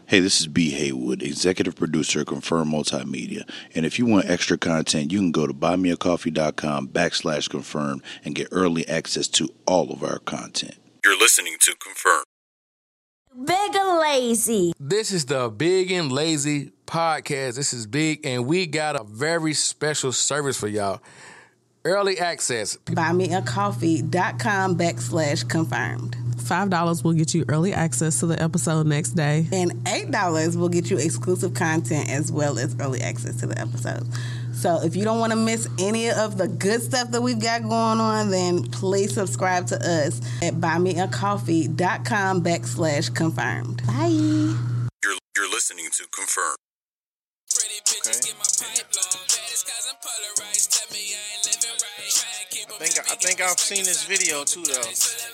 Hey, this is B. Haywood, executive producer of Confirm Multimedia. And if you want extra content, you can go to buymeacoffee.com/confirm and get early access to all of our content. You're listening to Confirm. Big and Lazy. This is the Big and Lazy podcast. This is Big, and we got a very special service for y'all. Early access. Buymeacoffee.com/confirmed. $5 will get you early access to the episode next day. And $8 will get you exclusive content as well as early access to the episodes. So if you don't want to miss any of the good stuff that we've got going on, then please subscribe to us at buymeacoffee.com/confirmed. Bye. You're listening to Confirm. I think I've seen this video too, though.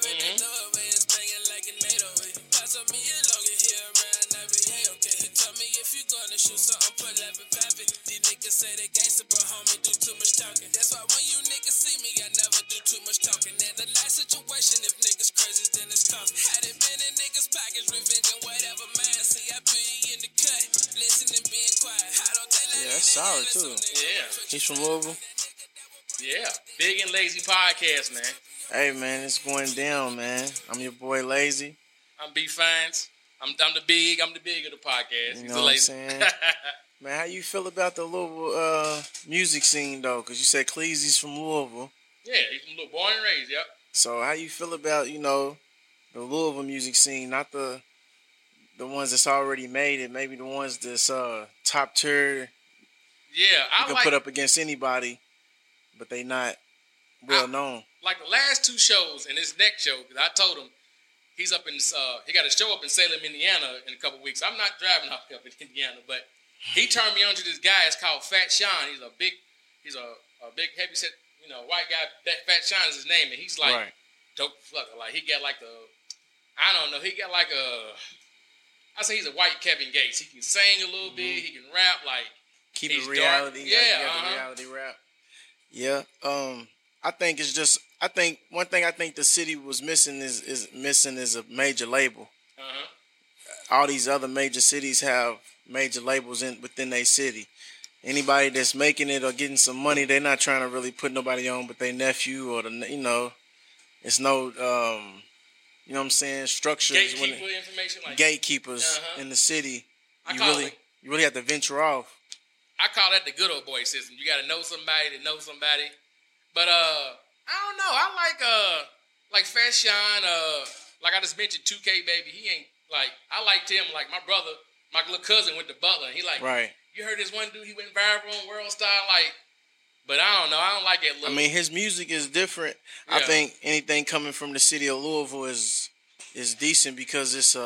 Yeah, that's solid too. Yeah. He's from Louisville. Yeah. Big and Lazy podcast, man. Hey man, it's going down, man. I'm your boy Lazy. I'm B Fines. I'm the big of the podcast. You know what I'm saying? Man, how you feel about the Louisville music scene though? Because you said Cleezy's from Louisville. Yeah, he's from Louisville, born and raised. Yep. So how you feel about the Louisville music scene, not the ones that's already made it, maybe the ones that's top tier. Yeah, you can put up against anybody, but they not well known. Like the last two shows and this next show, because I told him he's up in he got a show up in Salem, Indiana in a couple weeks. I'm not driving up in Indiana, but he turned me on to this guy. It's called Fat Sean. He's a big heavy set, white guy. Fat Sean is his name, and he's like dope fucker. Like he got like I say he's a white Kevin Gates. He can sing a little bit. He can rap. Like keep it reality. Dark. Yeah, the reality rap. Yeah. I think one thing I think the city was missing is a major label. All these other major cities have major labels within their city. Anybody that's making it or getting some money, they're not trying to really put nobody on but their nephew or it's no you know what I'm saying, structures. Gatekeepers in the city. You really have to venture off. I call that the good old boy system. You got to know somebody to know somebody. But I don't know. I like Fat Sean. Like I just mentioned, 2K Baby. He ain't like I liked him. Like my brother, my little cousin went to Butler. And he like, you heard this one dude? He went viral on World Star. Like, but I don't know. I don't like that look. I mean, his music is different. Yeah. I think anything coming from the city of Louisville is decent because it's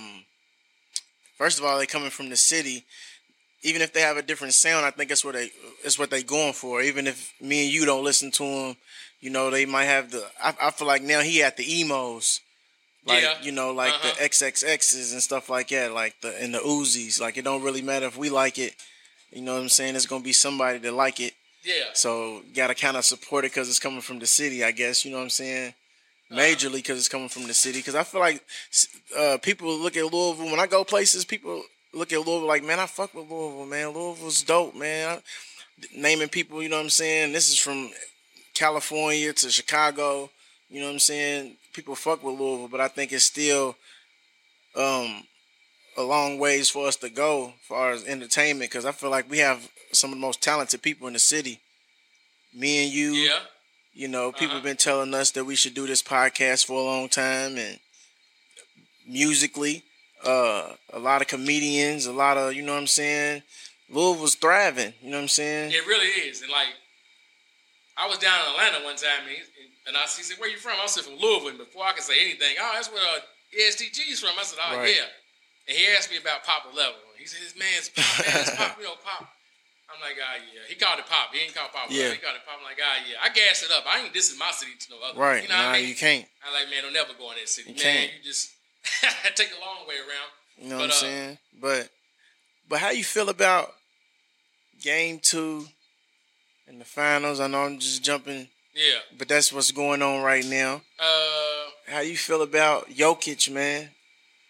first of all, they coming from the city. Even if they have a different sound, I think it's what they going for. Even if me and you don't listen to them, they might have I feel like now he at the emos, like the XXXs and stuff like that, like the Uzis. Like it don't really matter if we like it. You know what I'm saying? It's gonna be somebody that like it. Yeah. So gotta kind of support it because it's coming from the city, I guess. You know what I'm saying? Majorly because it's coming from the city. Because I feel like people look at Louisville when I go places. People look at Louisville like, man, I fuck with Louisville, man. Louisville's dope, man. Naming people, you know what I'm saying? This is from California to Chicago. You know what I'm saying? People fuck with Louisville, but I think it's still a long ways for us to go as far as entertainment because I feel like we have some of the most talented people in the city. Me and you. Yeah. People have been telling us that we should do this podcast for a long time and musically. A lot of comedians, a lot of, you know what I'm saying? Louisville's thriving, you know what I'm saying? It really is. And like, I was down in Atlanta one time and he said, where you from? I said, from Louisville. And before I could say anything, that's where ESTG's from. I said, yeah. And he asked me about Papa Level. He said, this man's Pop, Pop. I'm like, yeah. He called it Pop. He ain't called Papa Level. He called it Pop. I'm like, yeah. I gassed it up. I ain't dissing my city to no other. Right. You know what I mean? You can't. I'm like, man, don't never go in that city. You can't. You just take the long way around. You know what I'm saying? But how you feel about Game 2 in the finals? I know I'm just jumping. Yeah. But that's what's going on right now. How you feel about Jokic, man?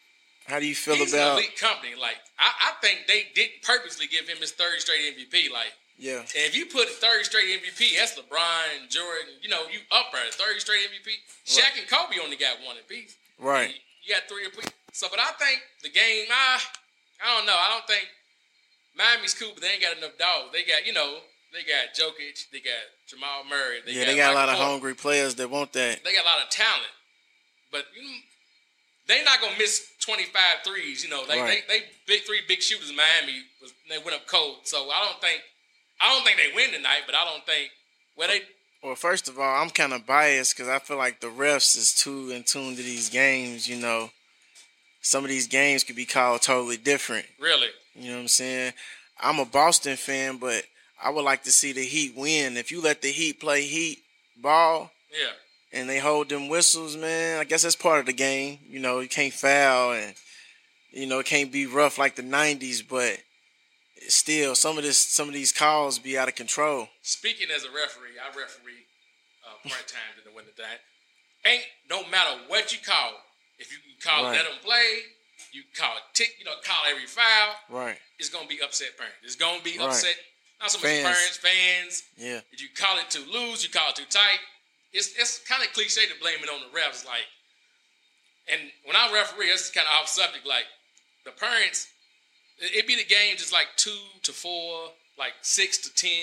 How do you feel he's about? an elite company. Like I think they didn't purposely give him his third straight MVP. Like, Yeah. and if you put third straight MVP, that's LeBron, Jordan. You know, you up there, third straight MVP. Shaq and Kobe only got one apiece. Right. You got three apiece. So, but I think the game, I don't know. I don't think Miami's cool, but they ain't got enough dogs. They got, they got Jokic, they got Jamal Murray. They got a lot of hungry players that want that. They got a lot of talent, but they not gonna miss 25 threes. They big three big shooters in Miami. They went up cold, so I don't think they win tonight. But I don't think Well, first of all, I'm kind of biased because I feel like the refs is too in tune to these games. Some of these games could be called totally different. Really. You know what I'm saying? I'm a Boston fan, but I would like to see the Heat win. If you let the Heat play Heat ball, Yeah. and they hold them whistles, man, I guess that's part of the game. You can't foul, and it can't be rough like the '90s, but still, some of these calls be out of control. Speaking as a referee, I referee part-time in the wintertime. Ain't no matter what you call, if you can call Right. let them play, you call call every foul, Right. it's going to be upset parents. It's going to be Right. upset, not so much Fans. parents, fans. Yeah. If you call it too loose, you call it too tight. It's kind of cliche to blame it on the refs. Like, and when I referee, this is kind of off subject. Like, the parents, it be the game just like 2 to 4, like 6 to 10.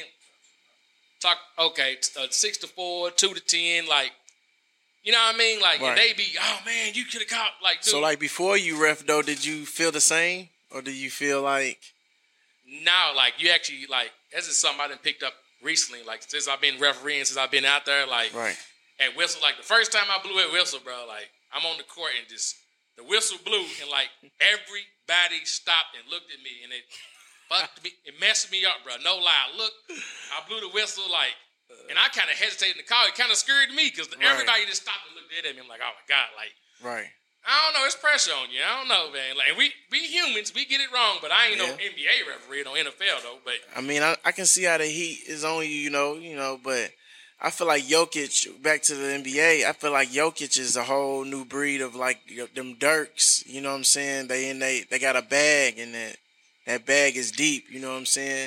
6 to 4, 2 to 10. Like, you know what I mean? Like, Right. and they be, oh man, you could have caught. Like, dude, So, like, before you ref, though, did you feel the same? Or do you feel like... now, like, you actually, like, this is something I done picked up recently. Like, since I've been refereeing, since I've been out there, like, Right. at whistle, like, the first time I blew at whistle, bro, like, I'm on the court and just, the whistle blew, and, like, everybody stopped and looked at me, and it fucked me, it messed me up, bro. No lie. Look, I blew the whistle, like, and I kind of hesitated to call. It kind of scared me, because everybody just stopped and looked at me. I'm like, oh, my God, like, Right. I don't know. It's pressure on you. I don't know, man. Like, we humans, we get it wrong, but I ain't no NBA referee, no NFL though. But I mean, I can see how the Heat is on you, but I feel like Jokic, back to the NBA, I feel like Jokic is a whole new breed of, like, them Dirks, you know what I'm saying? They got a bag, and that bag is deep, you know what I'm saying?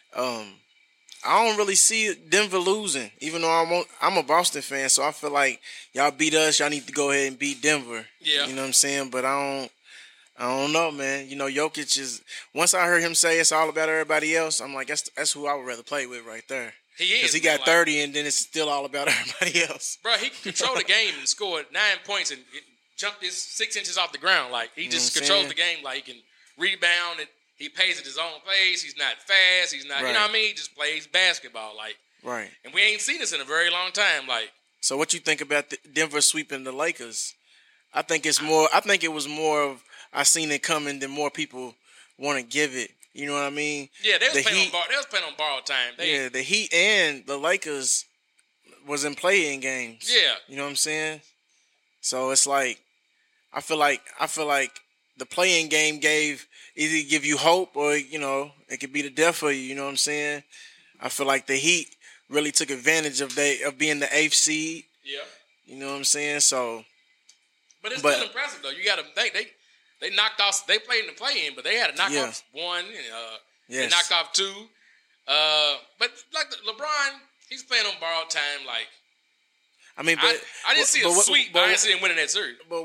I don't really see Denver losing, even though I'm a Boston fan, so I feel like y'all beat us, y'all need to go ahead and beat Denver. Yeah. You know what I'm saying? But I don't know, man. Jokic is, once I heard him say it's all about everybody else, I'm like, that's who I would rather play with right there. he is. Because he got like, 30, and then it's still all about everybody else. bro, he can control the game and scored 9 points and jumped this 6 inches off the ground. Like, he just what I'm controls saying? the game. Like, he can rebound, and he plays at his own pace. He's not fast. He's not, you know what I mean? He just plays basketball. Like, Right. and we ain't seen this in a very long time. Like, So what you think about Denver sweeping the Lakers? I think it was more of, I seen it coming than more people want to give it. You know what I mean? yeah, they was The playing Heat- on borrowed time. The Heat and the Lakers was in play-in games. Yeah. You know what I'm saying? So it's like, I feel like the play-in game either give you hope, or, it could be the death for you. You know what I'm saying? I feel like the Heat really took advantage of being the 8th seed. Yeah. You know what I'm saying? So, But it's still impressive, though. You got to think, they knocked off, they played in the play-in, but they had to knock off 1, they yes. knocked off 2. But, like, LeBron, he's playing on borrowed time, like, I mean, but I didn't see a sweep, but I didn't see him winning that series. But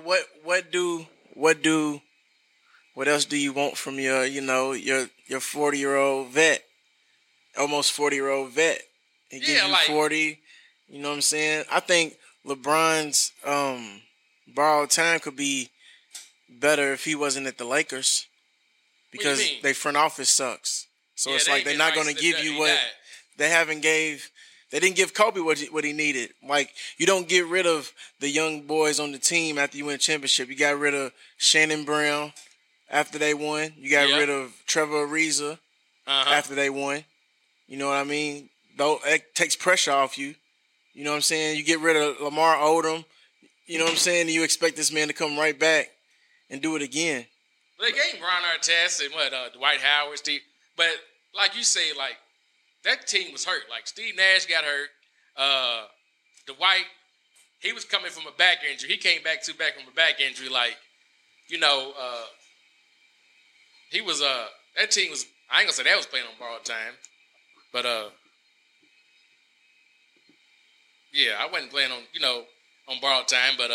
what else do you want from your 40-year-old vet, almost 40-year-old vet? He gives you 40. You know what I'm saying? I think LeBron's borrowed time could be better if he wasn't at the Lakers, because their front office sucks. So it's like they're not going to give you what they haven't gave. They didn't give Kobe what he needed. Like, you don't get rid of the young boys on the team after you win a championship. You got rid of Shannon Brown after they won. You got rid of Trevor Ariza after they won. You know what I mean? Though it takes pressure off you. You know what I'm saying? You get rid of Lamar Odom. You know what I'm saying? You expect this man to come right back and do it again. They gave Ron Artest and Dwight Howard, Steve. But like you say, like, that team was hurt. Like, Steve Nash got hurt. Dwight, he was coming from a back injury. He came back from a back injury. Like, he was that team was. I ain't gonna say that was playing on borrowed time, but yeah, I wasn't playing on borrowed time, but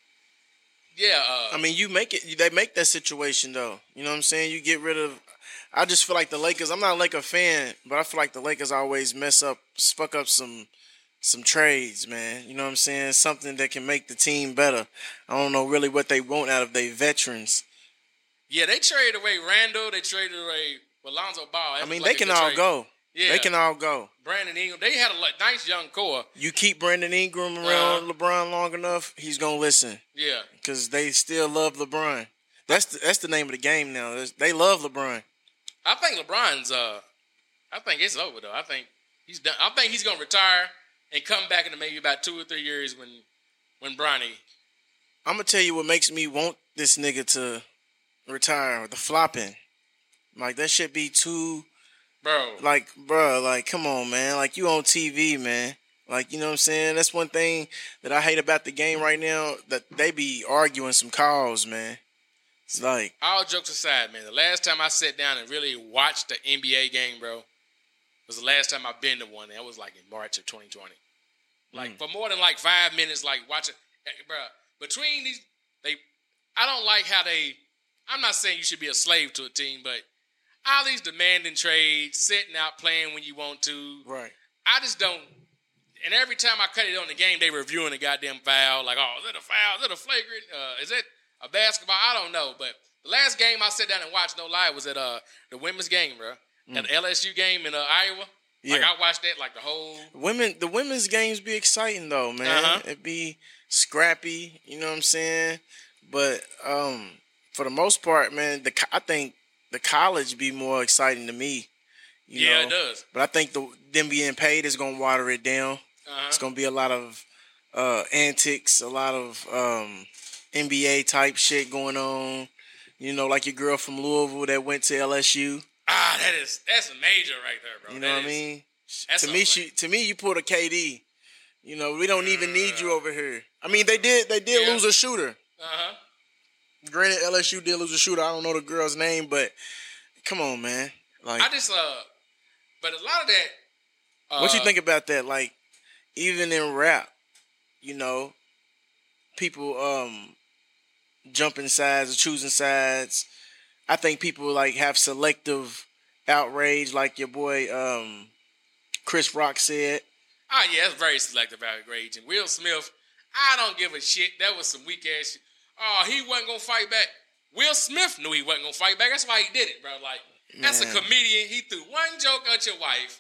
yeah. I mean, you make it. They make that situation though. You know what I'm saying? You get rid of. I just feel like the Lakers. I'm not a Laker fan, but I feel like the Lakers always fuck up some trades, man. You know what I'm saying? Something that can make the team better. I don't know really what they want out of their veterans. Yeah, they traded away Randall. They traded away Lonzo Ball. I mean, they can all go. Yeah. They can all go. Brandon Ingram. They had a nice young core. You keep Brandon Ingram around LeBron long enough, he's going to listen. Yeah. Because they still love LeBron. That's the name of the game now. They love LeBron. I think LeBron's I think it's over, though. I think he's done. I think he's going to retire and come back in maybe about 2 or 3 years when Bronny. I'm going to tell you what makes me want this nigga to retire. The flopping. Like, that should be too... Bro, come on, man. Like, you on TV, man. Like, you know what I'm saying? That's one thing that I hate about the game right now, that they be arguing some calls, man. It's like... All jokes aside, man, the last time I sat down and really watched the NBA game, bro, was the last time I've been to one. That was like in March of 2020. Like, for more than like 5 minutes, like, watching... Bro, between these... I don't like how they... I'm not saying you should be a slave to a team, but... all these demanding trades, sitting out, playing when you want to. Right. I just don't. And every time I cut it on the game, they reviewing the goddamn foul. Like, oh, is it a foul? Is it a flagrant? Is it a basketball? I don't know. But the last game I sat down and watched, no lie, was at the women's game, bro. At the LSU game in Iowa. Yeah. Like, I watched that like the whole... The women's games be exciting, though, man. It be scrappy, you know what I'm saying? But for the most part, man, I think the college be more exciting to me. You know? It does. But I think them being paid is going to water it down. It's going to be a lot of antics, a lot of NBA type shit going on. You know, like your girl from Louisville that went to LSU. That's a major right there, bro. You know what I mean? To me, you pulled a KD. You know, we don't even need you over here. I mean, they did lose a shooter. Granted, LSU did lose a shooter. I don't know the girl's name, but come on, man. Like, but a lot of that. What you think about that? Like, even in rap, you know, people jumping sides or choosing sides. I think people like have selective outrage, like your boy Chris Rock said. Oh yeah, it's very selective outrage. And Will Smith, I don't give a shit. That was some weak ass shit. Oh, he wasn't gonna fight back. Will Smith knew he wasn't gonna fight back. That's why he did it, bro. Like, that's a comedian. He threw one joke at your wife.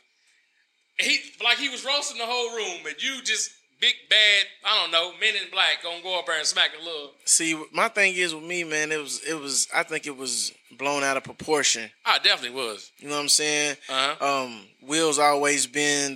He was roasting the whole room, and you just big bad, I don't know, Men in Black gonna go up there and smack a little. See, my thing is with me, man, it was I think it was blown out of proportion. Oh, it definitely was. You know what I'm saying? Will's always been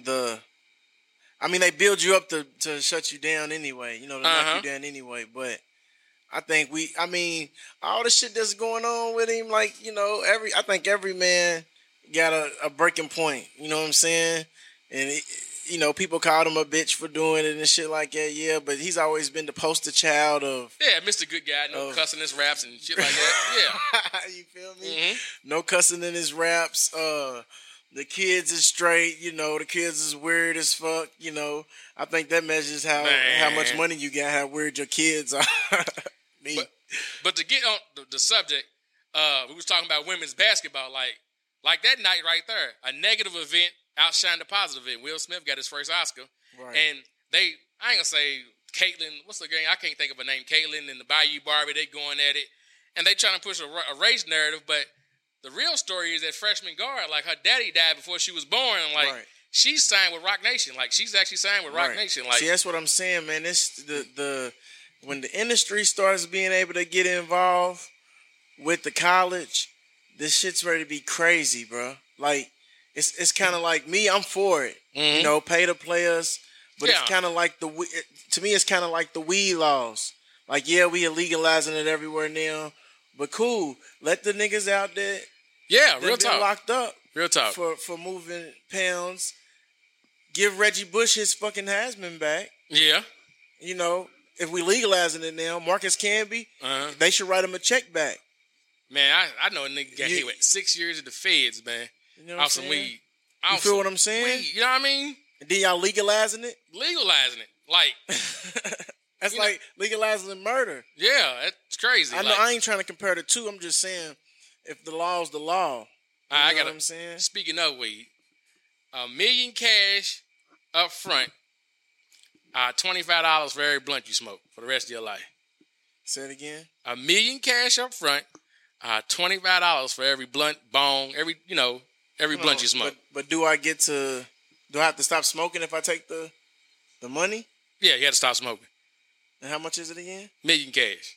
I mean, they build you up to shut you down anyway, you know, to knock you down anyway, but I think all the shit that's going on with him, like, you know, I think every man got a breaking point, you know what I'm saying? And, you know, people called him a bitch for doing it and shit like that, yeah, but he's always been the poster child of... Yeah, Mr. Good Guy, no cussing his raps and shit like that, yeah. You feel me? Mm-hmm. No cussing in his raps, the kids is straight, you know, the kids is weird as fuck, you know. I think that measures how much money you got, how weird your kids are. But to get on the subject, we was talking about women's basketball, like that night right there, a negative event outshined a positive event. Will Smith got his first Oscar. Right. And I ain't gonna say Caitlyn, what's the game? I can't think of a name. Caitlyn and the Bayou Barbie, they going at it. And they trying to push a race narrative, but the real story is that freshman guard, like, her daddy died before she was born, and like, she's signed with Rock Nation. Like, she's actually signed with Rock Nation. Like, see, that's what I'm saying, man. This when the industry starts being able to get involved with the college, this shit's ready to be crazy, bro. Like, it's kind of like me. I'm for it. Mm-hmm. You know, pay the players, but it's kind of like to me, it's kind of like the weed laws. Like, yeah, we are legalizing it everywhere now, but cool. Let the niggas out there. Yeah, real talk. Locked up. Real talk. For moving pounds. Give Reggie Bush his fucking Heisman back. Yeah. You know, if we legalizing it now, Marcus Camby, they should write him a check back. Man, I know a nigga got hit with 6 years at the feds, man. You know what I'm some saying? weed. You feel what I'm saying? Weed, you know what I mean? And then y'all legalizing it? Legalizing it. Like, that's like legalizing murder. yeah, that's crazy. I know I ain't trying to compare the two. I'm just saying if the law's the law. I know got what I'm saying? Speaking of weed, $1 million cash up front, $25 for every blunt you smoke for the rest of your life. Say it again. $1 million cash up front, $25 for every blunt, bong, every blunt you smoke. But do I have to stop smoking if I take the money? Yeah, you had to stop smoking. And how much is it again? $1 million cash.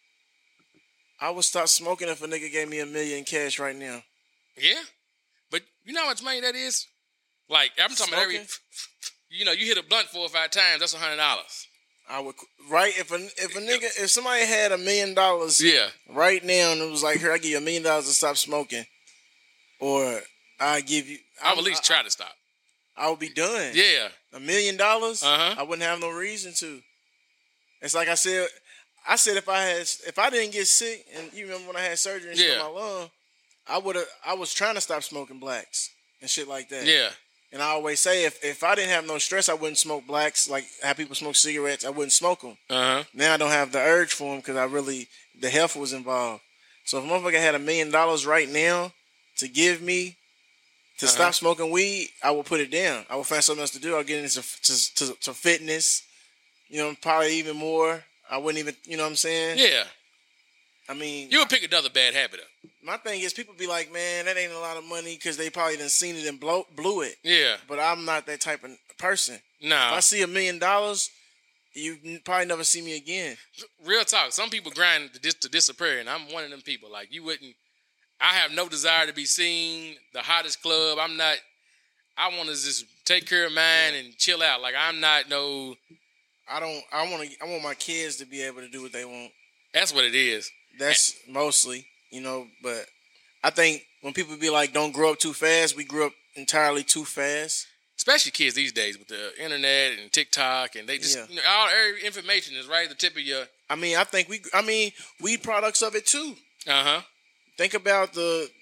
I would stop smoking if a nigga gave me $1 million cash right now. Yeah, but you know how much money that is? Like, I'm talking about every, you hit a blunt 4 or 5 times, that's $100. I would, right? If somebody had $1 million, yeah, right now, and it was like, here, I give you $1 million to stop smoking, or I give you, I would at least try to stop. I would be done. Yeah, $1 million, I wouldn't have no reason to. It's like I said if I didn't get sick, and you remember when I had surgery and shit on my lung, I was trying to stop smoking blacks and shit like that. Yeah. And I always say if I didn't have no stress, I wouldn't smoke blacks. Like how people smoke cigarettes, I wouldn't smoke them. Now I don't have the urge for them because the health was involved. So if a motherfucker had $1 million right now to give me to stop smoking weed, I will put it down. I will find something else to do. I'll get into to fitness. Probably even more. I wouldn't even, you know what I'm saying? Yeah. I mean, you would pick another bad habit up. My thing is, people be like, man, that ain't a lot of money because they probably done seen it and blew it. Yeah. But I'm not that type of person. No. If I see $1 million, you probably never see me again. Real talk. Some people grind to disappear, and I'm one of them people. Like, you wouldn't. I have no desire to be seen. The hottest club. I'm not. I want to just take care of mine and chill out. Like, I'm not no. I want my kids to be able to do what they want. That's what it is. That's mostly, but I think when people be like, don't grow up too fast, we grew up entirely too fast. Especially kids these days with the internet and TikTok, and they just, every information is right at the tip of your... I think we products of it too. Uh-huh. Think about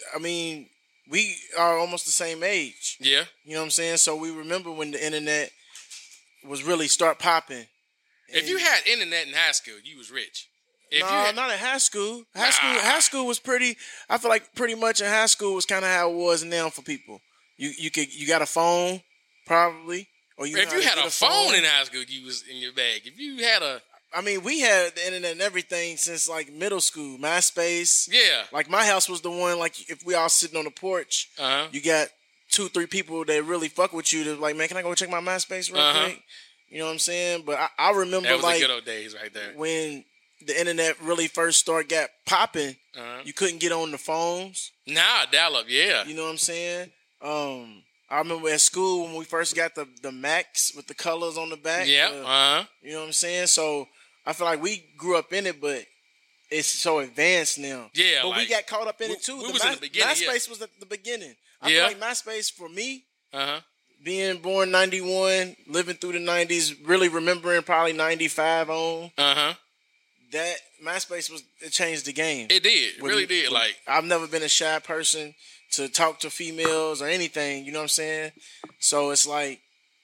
we are almost the same age. Yeah. You know what I'm saying? So we remember when the internet was really start popping. If you had internet in high school, you was rich. Not in high school. High school was pretty. I feel like pretty much in high school was kind of how it was now for people. You got a phone probably, or if you had a phone in high school, you was in your bag. If you had a, we had the internet and everything since like middle school. MySpace. Yeah. Like my house was the one. Like if we all sitting on the porch, you got 2-3 people that really fuck with you. To like, man, can I go check my MySpace real quick? You know what I'm saying? But I remember that was like the good old days right there when the internet really first got popping. You couldn't get on the phones. Nah, dial up, yeah. You know what I'm saying? I remember at school when we first got the Macs with the colors on the back. Yeah. You know what I'm saying? So I feel like we grew up in it, but it's so advanced now. Yeah, but we got caught up in it too. We was in the beginning. MySpace was at the beginning. I feel like MySpace for me. Being born 91, living through the 90s, really remembering probably 95 on. That MySpace it changed the game. It did. It really did. Like, I've never been a shy person to talk to females or anything, you know what I'm saying? So it's like,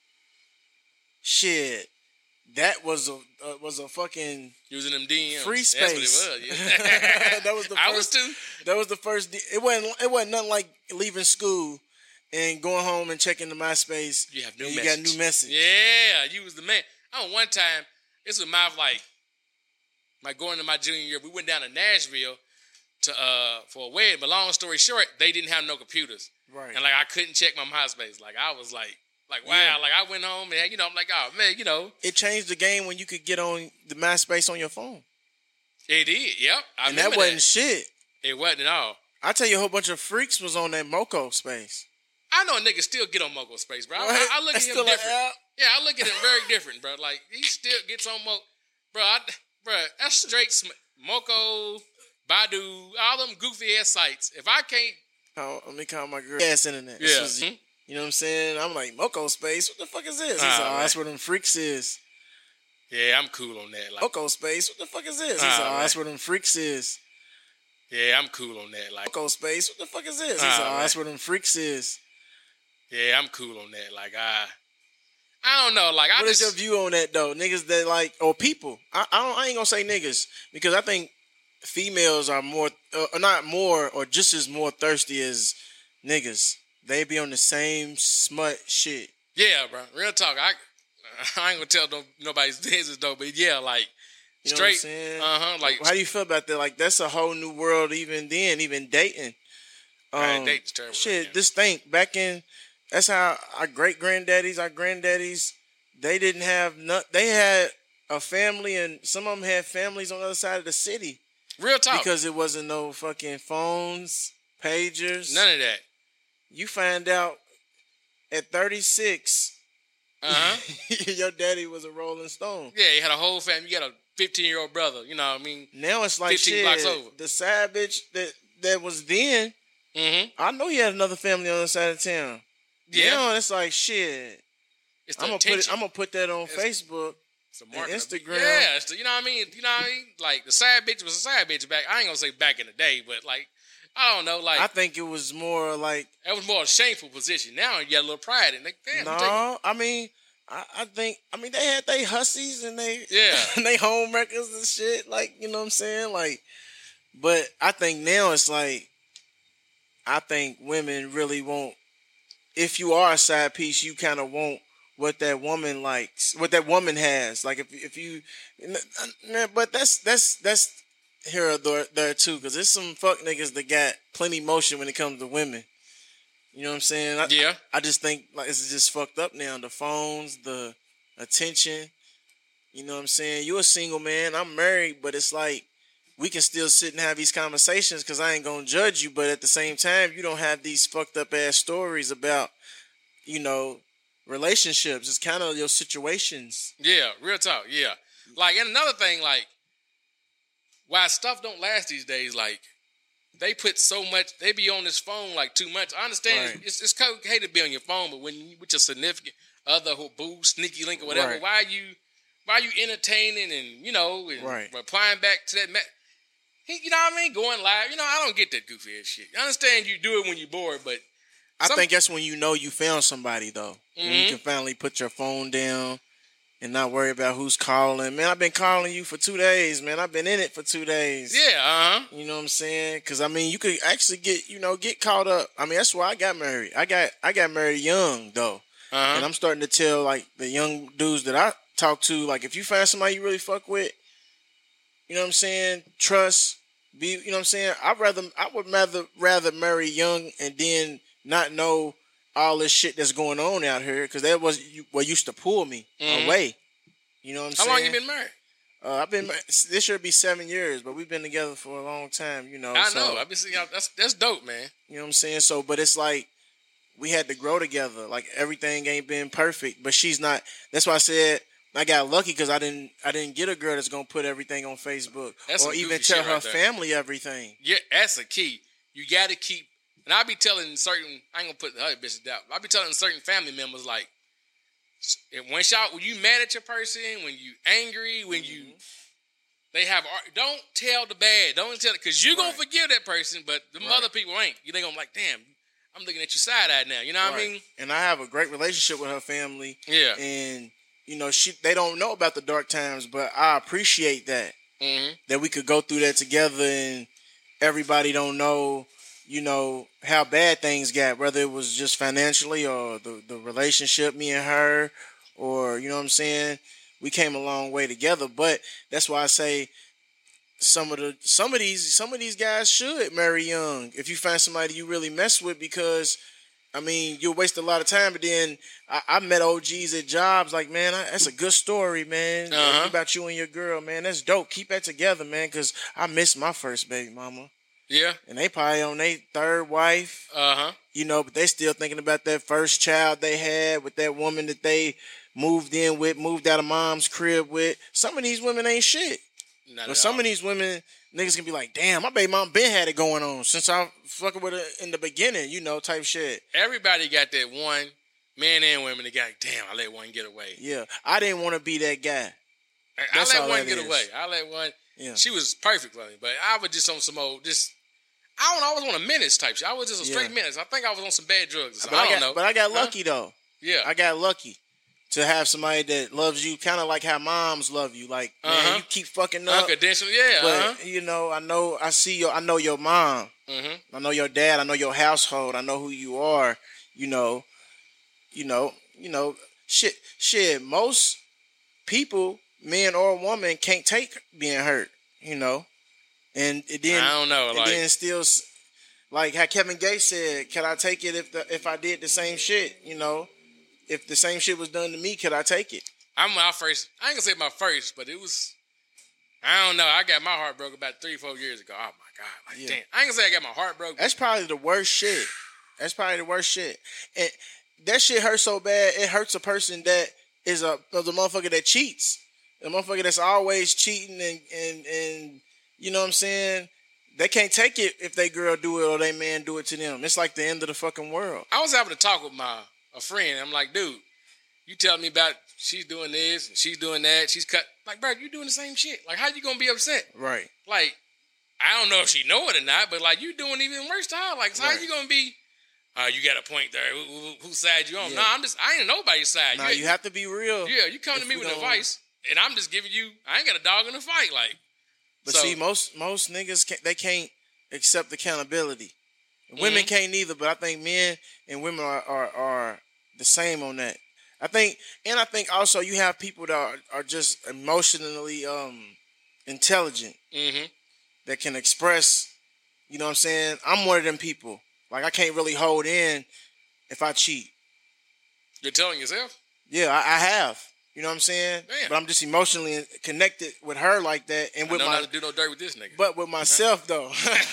shit, that was a fucking using them DMs. Free space. That's what it was. Yeah. That was the first. I was too. That was the first. It wasn't nothing like leaving school and going home and checking the MySpace. You have new message. You got new message. Yeah, you was the man. One time, this was my going to my junior year, we went down to Nashville for a wedding. But long story short, they didn't have no computers. Right. And like I couldn't check my MySpace. Like I was like wow. Yeah. Like I went home and I'm like, oh man, It changed the game when you could get on the MySpace on your phone. It did, yep. And that wasn't shit. It wasn't at all. I tell you, a whole bunch of freaks was on that Moco space. I know a nigga still get on Moco space, bro. I look at him different. Yeah, I look at him very different, bro. Like, he still gets on Moco. Bro, that's straight Moco, Badu, all them goofy-ass sites. If I can't... let me call my girl ass internet. Yeah. You know what I'm saying? I'm like, Moco space? What the fuck is this? That's where them freaks is. Yeah, I'm cool on that. Like, Coco Space, what the fuck is this? He said, that's where them freaks is. Yeah, I'm cool on that. Like, Coco Space, what the fuck is this? He said, that's where them freaks is. Yeah, I'm cool on that. Like, I don't know. Like, what is your view on that though? Niggas that like, or people? I ain't gonna say niggas because I think females are more, not more, or just as more thirsty as niggas. They be on the same smut shit. Yeah, bro. Real talk. I ain't gonna tell nobody's business though, but yeah, like you know straight. What I'm saying? Like, how do you feel about that? Like, that's a whole new world. Even then, even dating. Dating's terrible. Shit, right just think back in. That's how our great granddaddies, they didn't have they had a family, and some of them had families on the other side of the city. Real talk. Because it wasn't no fucking phones, pagers. None of that. You find out at 36, your daddy was a Rolling Stone. Yeah, he had a whole family. You got a 15-year-old brother. You know what I mean? Now it's like 15 blocks over. The side bitch that was then, I know he had another family on the other side of town. Yeah. Now it's like shit. I'm gonna put that on Facebook. And Instagram. Yeah, you know what I mean? You know what I mean? Like, the side bitch was a side bitch back. I ain't gonna say back in the day, but like, I don't know. Like, I think it was more like that was more a shameful position. Now you got a little pride in it. Damn. No, I mean, I think they had they hussies and they and they home records and shit. Like, you know what I'm saying? Like, but I think now it's like, I think women really want. If you are a side piece, you kind of want what that woman likes, what that woman has. Like if you, but that's here or there too, because there's some fuck niggas that got plenty motion when it comes to women. You know what I'm saying? I just think like it's just fucked up now. The phones, the attention. You know what I'm saying? You're a single man. I'm married, but it's like we can still sit and have these conversations because I ain't gonna judge you. But at the same time, you don't have these fucked up ass stories about, you know, relationships. It's kind of your situations. Yeah, real talk. Yeah, like, and another thing, like, why stuff don't last these days, like, they put so much, they be on this phone like too much. I understand it's okay to be on your phone, but when you with your significant other, who boo, sneaky link or whatever, why are you entertaining and, you know, and replying back to that? You know what I mean? Going live. You know, I don't get that goofy ass shit. I understand you do it when you're bored, but I think that's when you know you found somebody, though. When you can finally put your phone down and not worry about who's calling. Man, I've been calling you for 2 days, man. I've been in it for 2 days. Yeah, You know what I'm saying? Because, I mean, you could actually get caught up. I mean, that's why I got married. I got married young, though. And I'm starting to tell, like, the young dudes that I talk to, like, if you find somebody you really fuck with, you know what I'm saying? Trust, you know what I'm saying? I would rather marry young and then not know all this shit that's going on out here, because that was what used to pull me away. You know what I'm saying? How long you been married? I've been. This should be 7 years, but we've been together for a long time. You know. I know. I've been seeing that's dope, man. You know what I'm saying? So, but it's like we had to grow together. Like, everything ain't been perfect, but she's not. That's why I said I got lucky, because I didn't get a girl that's gonna put everything on Facebook or even tell her family everything. Yeah, that's a key. You got to keep. And I be telling certain, I ain't gonna put the other bitches down. I be telling certain family members, like, when you mad at your person, when you angry, when you they have, don't tell the bad, don't tell it, because you gonna forgive that person, but the other people ain't. They gonna be like, damn, I'm looking at you side-eyed now. You know what I mean? And I have a great relationship with her family. Yeah. And, you know, they don't know about the dark times, but I appreciate that. That we could go through that together, and everybody don't know, you know, how bad things got, whether it was just financially or the relationship, me and her, or, you know what I'm saying? We came a long way together, but that's why I say some of these guys should marry young if you find somebody you really mess with, because, I mean, you'll waste a lot of time. But then I met OGs at jobs, like, man, that's a good story, man. About you and your girl, man. That's dope. Keep that together, man, because I miss my first baby mama. Yeah. And they probably on their third wife. You know, but they still thinking about that first child they had with that woman that they moved out of mom's crib with. Some of these women ain't shit. But some of these women, niggas can be like, damn, my baby mom been had it going on since I fucking with her in the beginning, you know, type shit. Everybody got that one, men and women, that got, damn, I let one get away. Yeah. I didn't want to be that guy. I let one get away. I let one. Yeah. She was perfect for me, but I was just on some old I don't know. I was on a menace type shit. I was just a straight menace. I think I was on some bad drugs. I don't know. But I got lucky though. Yeah, I got lucky to have somebody that loves you, kind of like how moms love you. Like, man, you keep fucking up. Unconditional, yeah. But you know, I know your mom. I know your dad. I know your household. I know who you are. You know. Shit. Most people, man or woman, can't take being hurt. You know. And then I don't know. And then still, like how Kevin Gates said, "Can I take it if I did the same shit? You know, if the same shit was done to me, could I take it?" I'm my first. I ain't gonna say my first, but it was. I don't know. I got my heart broke about 3-4 years ago. Oh my god! Like damn. I ain't gonna say I got my heart broke. That's probably the worst shit. And that shit hurts so bad. It hurts a person that is the motherfucker that cheats. The motherfucker that's always cheating and you know what I'm saying? They can't take it if they girl do it or they man do it to them. It's like the end of the fucking world. I was having to talk with a friend. I'm like, dude, you tell me about she's doing this and she's doing that. She's cut. Like, bro, you doing the same shit. Like, how you gonna be upset? Right. Like, I don't know if she know it or not, but like, you doing even worse to her. Like, so how you gonna be? You got a point there. Whose side you on? Yeah. No, I ain't on nobody's side. No, you have to be real. Yeah, you come to me with advice, and I'm just giving you. I ain't got a dog in the fight. Like. But see, most niggas they can't accept accountability. Women can't neither. But I think men and women are the same on that. I think also you have people that are just emotionally intelligent that can express. You know what I'm saying? I'm one of them people. Like I can't really hold in if I cheat. You're telling yourself? Yeah, I have. You know what I'm saying? Damn. But I'm just emotionally connected with her like that, and with not to do no dirt with this nigga. But with myself though.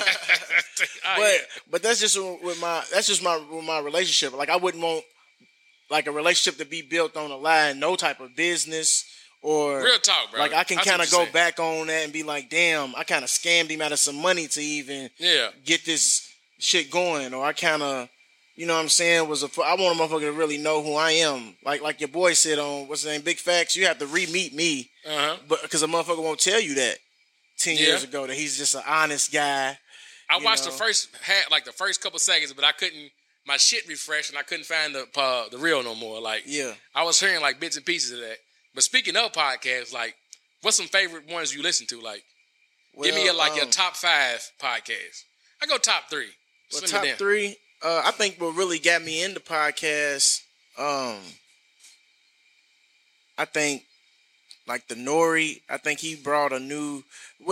But that's just with my relationship. Like I wouldn't want like a relationship to be built on a lie, no type of business or real talk, bro. Like I can kind of go back on that and be like, damn, I kind of scammed him out of some money to even get this shit going, or I kind of. You know what I'm saying? I want a motherfucker to really know who I am. Like your boy said on, what's his name, Big Facts, you have to re-meet me. But because a motherfucker won't tell you that 10 years ago, that he's just an honest guy. I watched the first couple seconds, but I couldn't, my shit refreshed and I couldn't find the real no more. Like, I was hearing like bits and pieces of that. But speaking of podcasts, like, what's some favorite ones you listen to? Like, give me your top 5 podcasts. I go top 3. Well, top 3. I think what really got me into podcasts, I think like the Nori, I think he brought a new,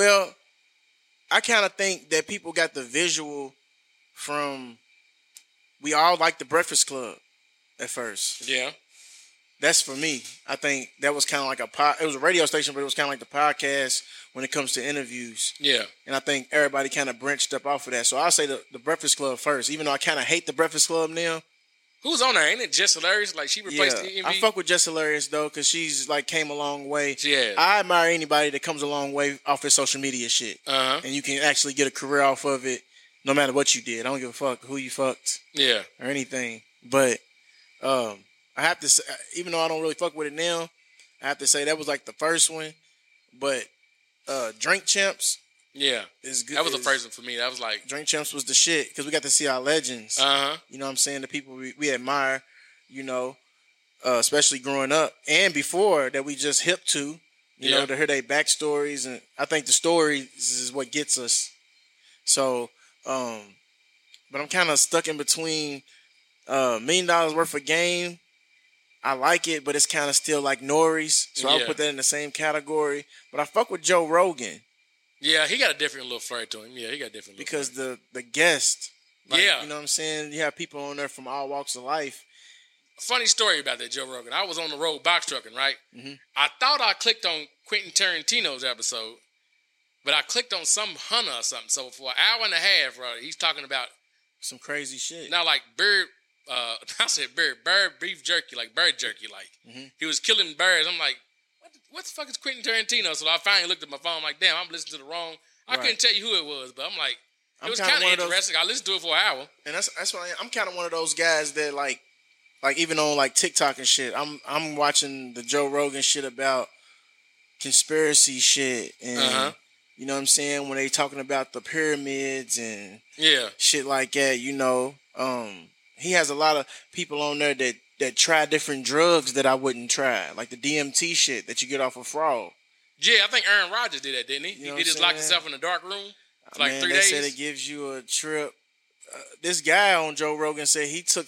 I kind of think that people got the visual from, we all like the Breakfast Club at first. Yeah. That's for me. I think that was kind of like it was a radio station, but it was kind of like the podcast when it comes to interviews. Yeah. And I think everybody kind of branched up off of that. So I'll say the Breakfast Club first, even though I kind of hate the Breakfast Club now. Who's on there? Ain't it Jess Hilarious? Like she replaced EMV? I fuck with Jess Hilarious though, because she's like came a long way. Yeah. I admire anybody that comes a long way off his social media shit. And you can actually get a career off of it no matter what you did. I don't give a fuck who you fucked. Yeah. Or anything. But I have to say, even though I don't really fuck with it now, I have to say that was like the first one. But Drink Champs, is good. That was the first one for me. That was like Drink Champs was the shit because we got to see our legends. You know what I'm saying? The people we admire. You know, especially growing up and before that we just hip to. You know, to hear their backstories, and I think the stories is what gets us. So, but I'm kind of stuck in between $1 million worth of game. I like it, but it's kind of still like Nori's. So I'll put that in the same category. But I fuck with Joe Rogan. Yeah, he got a different little flair to him. Yeah, he got a different because the guest. Like, you know what I'm saying? You have people on there from all walks of life. Funny story about that, Joe Rogan. I was on the road box trucking, right? I thought I clicked on Quentin Tarantino's episode, but I clicked on some hunter or something. So for an hour and a half, bro, he's talking about some crazy shit. Now, like bird beef jerky, like bird jerky, like he was killing birds. I'm like, what the fuck is Quentin Tarantino? So I finally looked at my phone. I'm like, damn, I'm listening to the wrong. I couldn't tell you who it was, but I'm like, it was kind of interesting. I listened to it for an hour, and that's why I'm kind of one of those guys that like even on like TikTok and shit. I'm watching the Joe Rogan shit about conspiracy shit and you know what I'm saying, when they talking about the pyramids and shit like that, you know. He has a lot of people on there that try different drugs that I wouldn't try, like the DMT shit that you get off of fraud. Yeah, I think Aaron Rodgers did that, didn't he? You know he just locked himself in a dark room for like 3 days. They said it gives you a trip. This guy on Joe Rogan said he took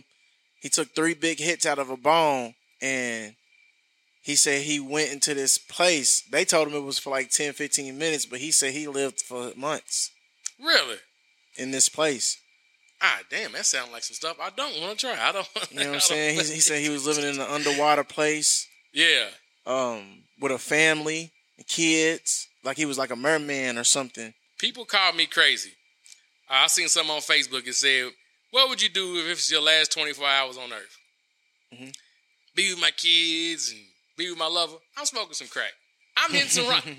3 big hits out of a bong, and he said he went into this place. They told him it was for like 10, 15 minutes, but he said he lived for months. Really? In this place. Ah, damn, that sounds like some stuff I don't want to try. I don't. You know what I'm saying? He said he was living in an underwater place. Yeah. With a family, kids, like he was like a merman or something. People call me crazy. I seen something on Facebook that said, "What would you do if it's your last 24 hours on Earth? Mm-hmm. Be with my kids and be with my lover." I'm smoking some crack. I'm hitting some rock.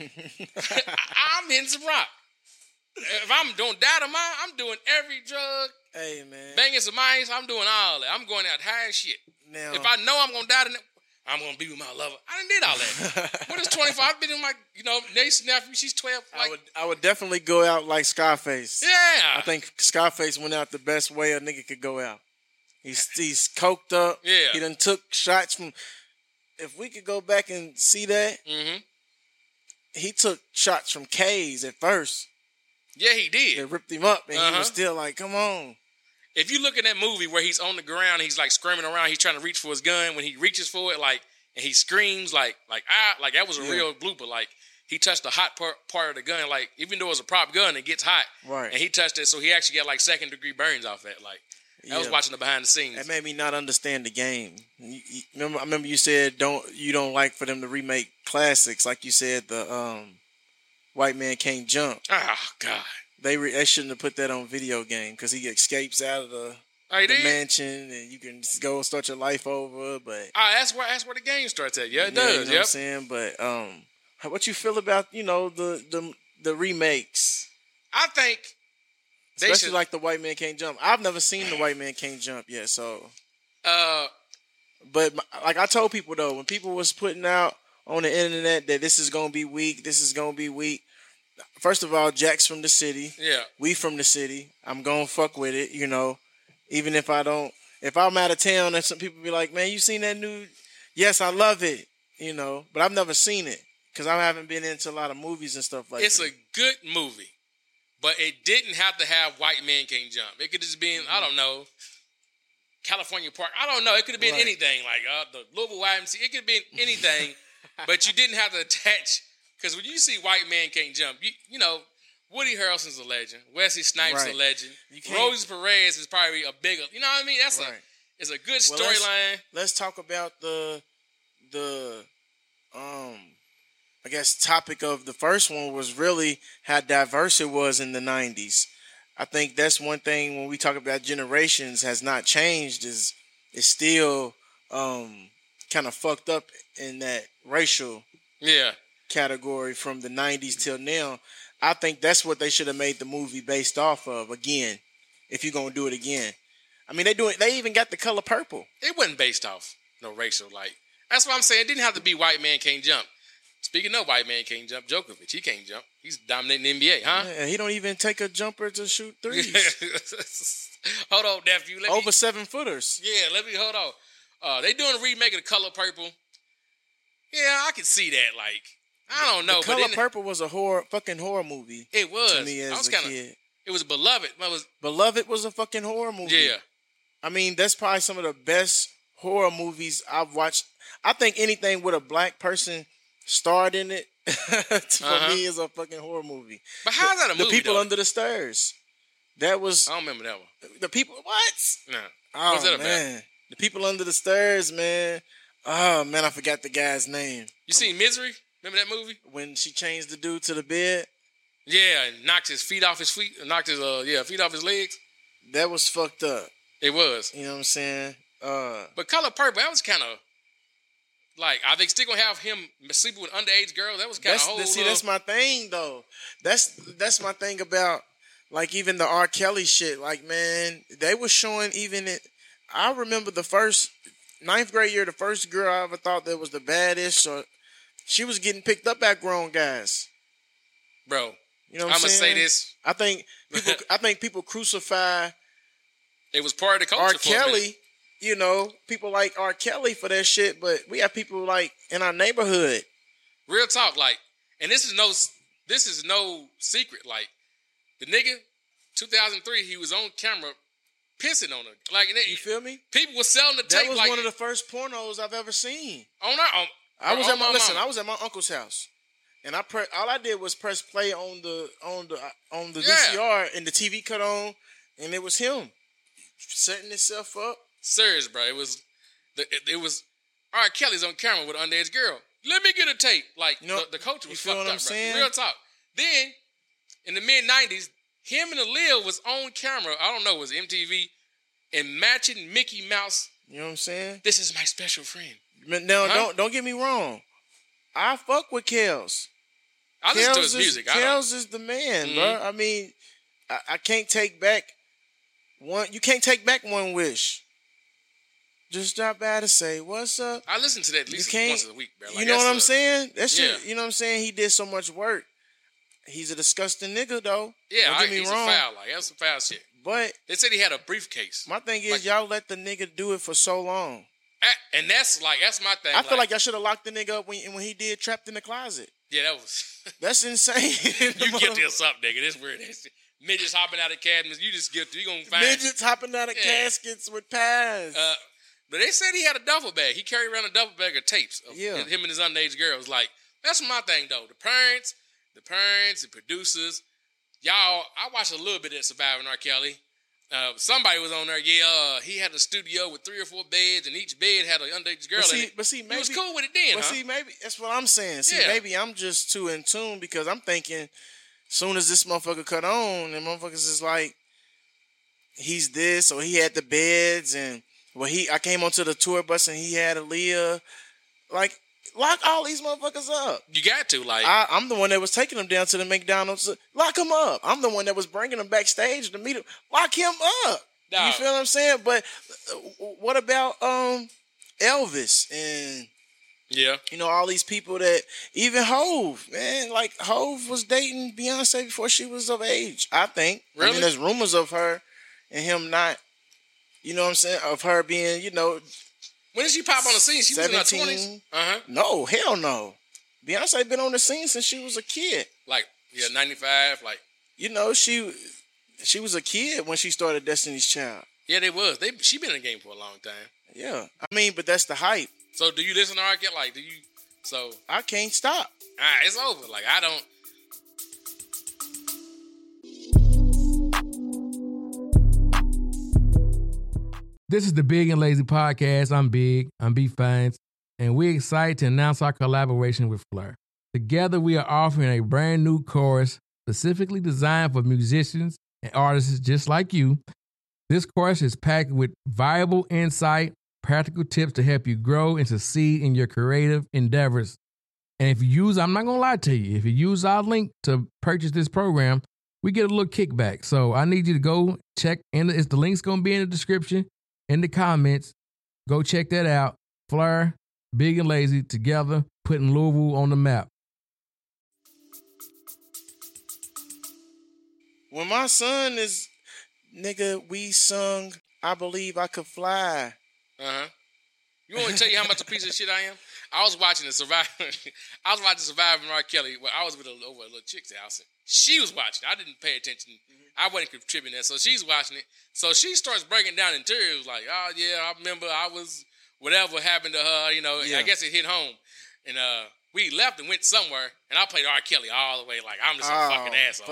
I'm hitting some rock. If I'm doing die tomorrow, I'm doing every drug. Hey, man. Banging some ice, I'm doing all that. I'm going out high as shit. Now, if I know I'm going to die tonight, I'm going to be with my lover. I done did all that. What is 24? I've been in my, niece, nephew, she's 12. Like, I would definitely go out like Scarface. Yeah. I think Scarface went out the best way a nigga could go out. He's coked up. Yeah. He done took shots from, if we could go back and see that, he took shots from K's at first. Yeah, he did. They ripped him up, and he was still like, come on. If you look at that movie where he's on the ground, he's like screaming around, he's trying to reach for his gun. When he reaches for it, like, and he screams like that was a real blooper. Like, he touched the hot part of the gun. Like, even though it was a prop gun, it gets hot. Right. And he touched it, so he actually got like 2nd-degree burns off that. Like, I was watching the behind the scenes. That made me not understand the game. I remember you said you don't like for them to remake classics, like you said the White Man Can't Jump. Oh God. They shouldn't have put that on video game because he escapes out of the mansion and you can go start your life over. But that's where the game starts at. Yeah, it does. You know what I'm saying? But what you feel about the remakes? I think especially like the White Man Can't Jump. I've never seen the White Man Can't Jump yet, so. But like I told people though, when people was putting out on the internet that this is gonna be weak, first of all, Jack's from the city. Yeah. We from the city. I'm gonna fuck with it, Even if I'm out of town and some people be like, man, you seen that new? Yes, I love it, But I've never seen it because I haven't been into a lot of movies and stuff like that. It's a good movie, but it didn't have to have White Man Can't Jump. It could just been, I don't know, California Park. I don't know. It could have been anything like the Louisville YMCA. It could have been anything, but you didn't have to attach. Because when you see White Man Can't Jump, Woody Harrelson's a legend. Wesley Snipes a legend. Rose Perez is probably a bigger. You know what I mean? It's a good storyline. Let's talk about the I guess topic of the first one was really how diverse it was in the 90s. I think that's one thing when we talk about generations has not changed is still kind of fucked up in that racial category from the 90s till now. I think that's what they should have made the movie based off of again, if you're gonna do it again. I mean, they even got The Color Purple. It wasn't based off no racial, like, that's what I'm saying. It didn't have to be White Man Can't Jump. Speaking of White Man Can't Jump, Djokovic, he can't jump. He's dominating the NBA, huh? Yeah, he don't even take a jumper to shoot threes. Hold on, nephew. Over 7-footers. Yeah, hold on. They doing a remake of The Color Purple. Yeah, I can see that. Like, I don't know. The Color Purple was a fucking horror movie. It was. To me as a kid. It was Beloved. Beloved was a fucking horror movie. Yeah. I mean, that's probably some of the best horror movies I've watched. I think anything with a black person starred in it, for me, is a fucking horror movie. But how's that a movie, The People Under the Stairs. That was... I don't remember that one. The People... What? No. Oh, What's that man. about? The People Under the Stairs, man. Oh, man, I forgot the guy's name. You seen Misery? Remember that movie? When she changed the dude to the bed? Yeah, and knocked his feet off his feet. Knocked his feet off his legs. That was fucked up. It was. You know what I'm saying? But Color Purple, that was kind of like, are they still gonna have him sleeping with underage girls? That was kind of whole. See, that's my thing though. That's my thing about like even the R. Kelly shit. Like, man, they were showing even it. I remember the first 9th grade year, the first girl I ever thought that was the baddest, or She was getting picked up by grown guys. Bro, you know what I'm gonna say this. I think people crucify. It was part of the culture. R. Kelly, you know, people like R. Kelly for that shit, but we have people like in our neighborhood. Real talk, like, and this is no secret. Like, the nigga, 2003, he was on camera pissing on her. Like, you feel me? People were selling the tape. That was like, one of the first pornos I've ever seen. I was at my uncle's house, and all I did was press play on the VCR, and the TV cut on, and it was him setting himself up. Serious, bro. It was R. Kelly's on camera with an underage girl. Let me get a tape. Like, the culture was fucked up, bro. Real talk. Then, in the mid-90s, him and Aaliyah was on camera. I don't know, it was MTV, and matching Mickey Mouse. You know what I'm saying? This is my special friend. Now, don't get me wrong. I fuck with Kels. I listen to his music. Kels is the man, bro. I mean, I can't take back one. You can't take back one wish. Just stop by to say what's up. I listen to that at least once a week, bro. Like, you know what I'm saying? That shit. You know what I'm saying? He did so much work. He's a disgusting nigga, though. Yeah, don't get me wrong. A foul. Like, that's some foul shit. But they said he had a briefcase. My thing is, y'all let the nigga do it for so long. And that's my thing. I feel like y'all should have locked the nigga up when he did Trapped in the Closet. Yeah, that was. That's insane. You guilty of something, nigga. This weird. Midgets hopping out of cabinets. You just guilty. You gonna find midgets hopping out of caskets with pies. But they said he had a duffel bag. He carried around a duffel bag of tapes of him and his underage girls. Like, that's my thing, though. The parents, the producers, y'all. I watched a little bit of Surviving R. Kelly. Somebody was on there. Yeah, he had a studio with 3 or 4 beds, and each bed had an underage girl in it. But see, maybe he was cool with it then. But see, maybe that's what I'm saying. See, maybe I'm just too in tune because I'm thinking, soon as this motherfucker cut on, and motherfuckers is like, he's this, or he had the beds, and I came onto the tour bus and he had Aaliyah. Like, lock all these motherfuckers up. You got to, like. I'm the one that was taking them down to the McDonald's. Lock him up. I'm the one that was bringing them backstage to meet him. Lock him up. No. You feel what I'm saying? But what about Elvis and all these people that even Hove, man, like Hove was dating Beyonce before she was of age. I think. Really? I mean, there's rumors of her and him not. You know what I'm saying? Of her being, when did she pop on the scene? She 17. was in her 20s? Uh-huh. No, hell no. Beyonce been on the scene since she was a kid. Like, 95, like. She was a kid when she started Destiny's Child. Yeah, they was. She been in the game for a long time. Yeah. I mean, but that's the hype. So, do you listen to R. Kelly? Like, so. I can't stop. It's over. Like, I don't. This is the Big and Lazy Podcast. I'm Big. I'm B Fines. And we're excited to announce our collaboration with Fleur. Together, we are offering a brand new course specifically designed for musicians and artists just like you. This course is packed with valuable insight, practical tips to help you grow and succeed in your creative endeavors. And if you use, I'm not going to lie to you, if you use our link to purchase this program, we get a little kickback. So I need you to go check, and the link's going to be in the description. In the comments, go check that out. Fleur, Big and Lazy, together, putting Louisville on the map. When my son is, nigga, we sung I Believe I Could Fly. Uh-huh. You want me to tell you how much a piece of shit I am? I was watching Surviving R. Kelly. Well, I was over a little chick's house. And she was watching. I didn't pay attention. I wasn't contributing that. So she's watching it. So she starts breaking down in tears. Like, oh, yeah, I remember I was, whatever happened to her, I guess it hit home. And we left and went somewhere. And I played R. Kelly all the way. Like, I'm just a fucking asshole.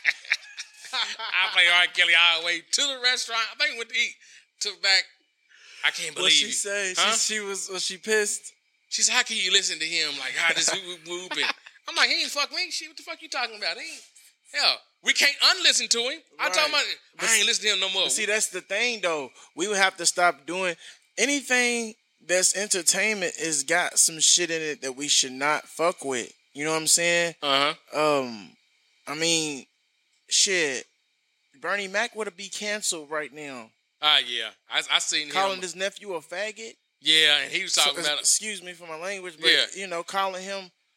I played R. Kelly all the way to the restaurant. I think we went to eat. Took back. I can't believe it. What she say? Huh? Was she pissed? She said, how can you listen to him? Like, this whoop. And I'm like, he ain't fuck me. Shit, what the fuck you talking about? Hell, we can't unlisten to him. Right. I talking about I ain't listening to him no more. But see, that's the thing, though. We would have to stop doing anything that's entertainment has got some shit in it that we should not fuck with. You know what I'm saying? Uh-huh. I mean, shit. Bernie Mac would be canceled right now. Yeah. I seen calling him. his nephew a faggot. Yeah, and he was talking about. Excuse me for my language, but calling him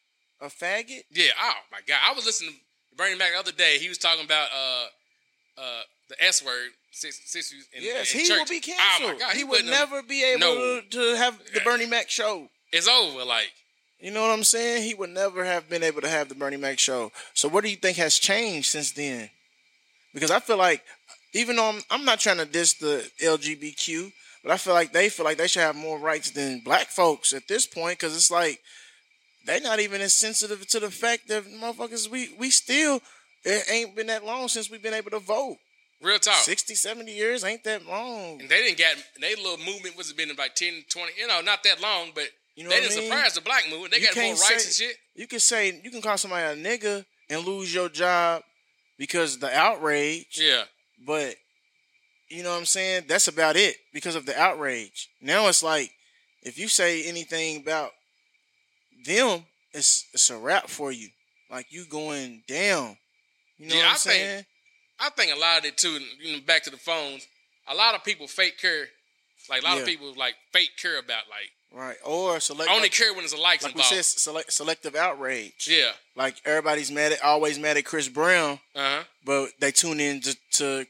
a faggot? Yeah. Oh my God. I was listening to Bernie Mac the other day. He was talking about the S word. Yes, he church. will be canceled. Oh my God. He would never be able to have the Bernie Mac show. It's over. Like, you know what I'm saying? He would never have been able to have the Bernie Mac show. So what do you think has changed since then? Because I feel like, even though I'm not trying to diss the LGBTQ, but I feel like they should have more rights than black folks at this point. Because it's like they're not even as sensitive to the fact that motherfuckers we still, it ain't been that long since we've been able to vote. Real talk. 60, 70 years ain't that long. And they didn't get, their little movement was been about 10, 20, not that long, but you know they didn't surprise the black movement. They got more rights and shit. You can call somebody a nigga and lose your job because of the outrage. Yeah. But, you know what I'm saying? That's about it because of the outrage. Now it's like, if you say anything about them, it's a wrap for you. Like, you going down. You know what I'm saying? I think a lot of it too, back to the phones, a lot of people fake care. Like, a lot of people, like, fake care about, like. Right. Or only care when there's a likes involved. Like we said, selective outrage. Yeah. Like, everybody's always mad at Chris Brown. Uh-huh. But they tune in to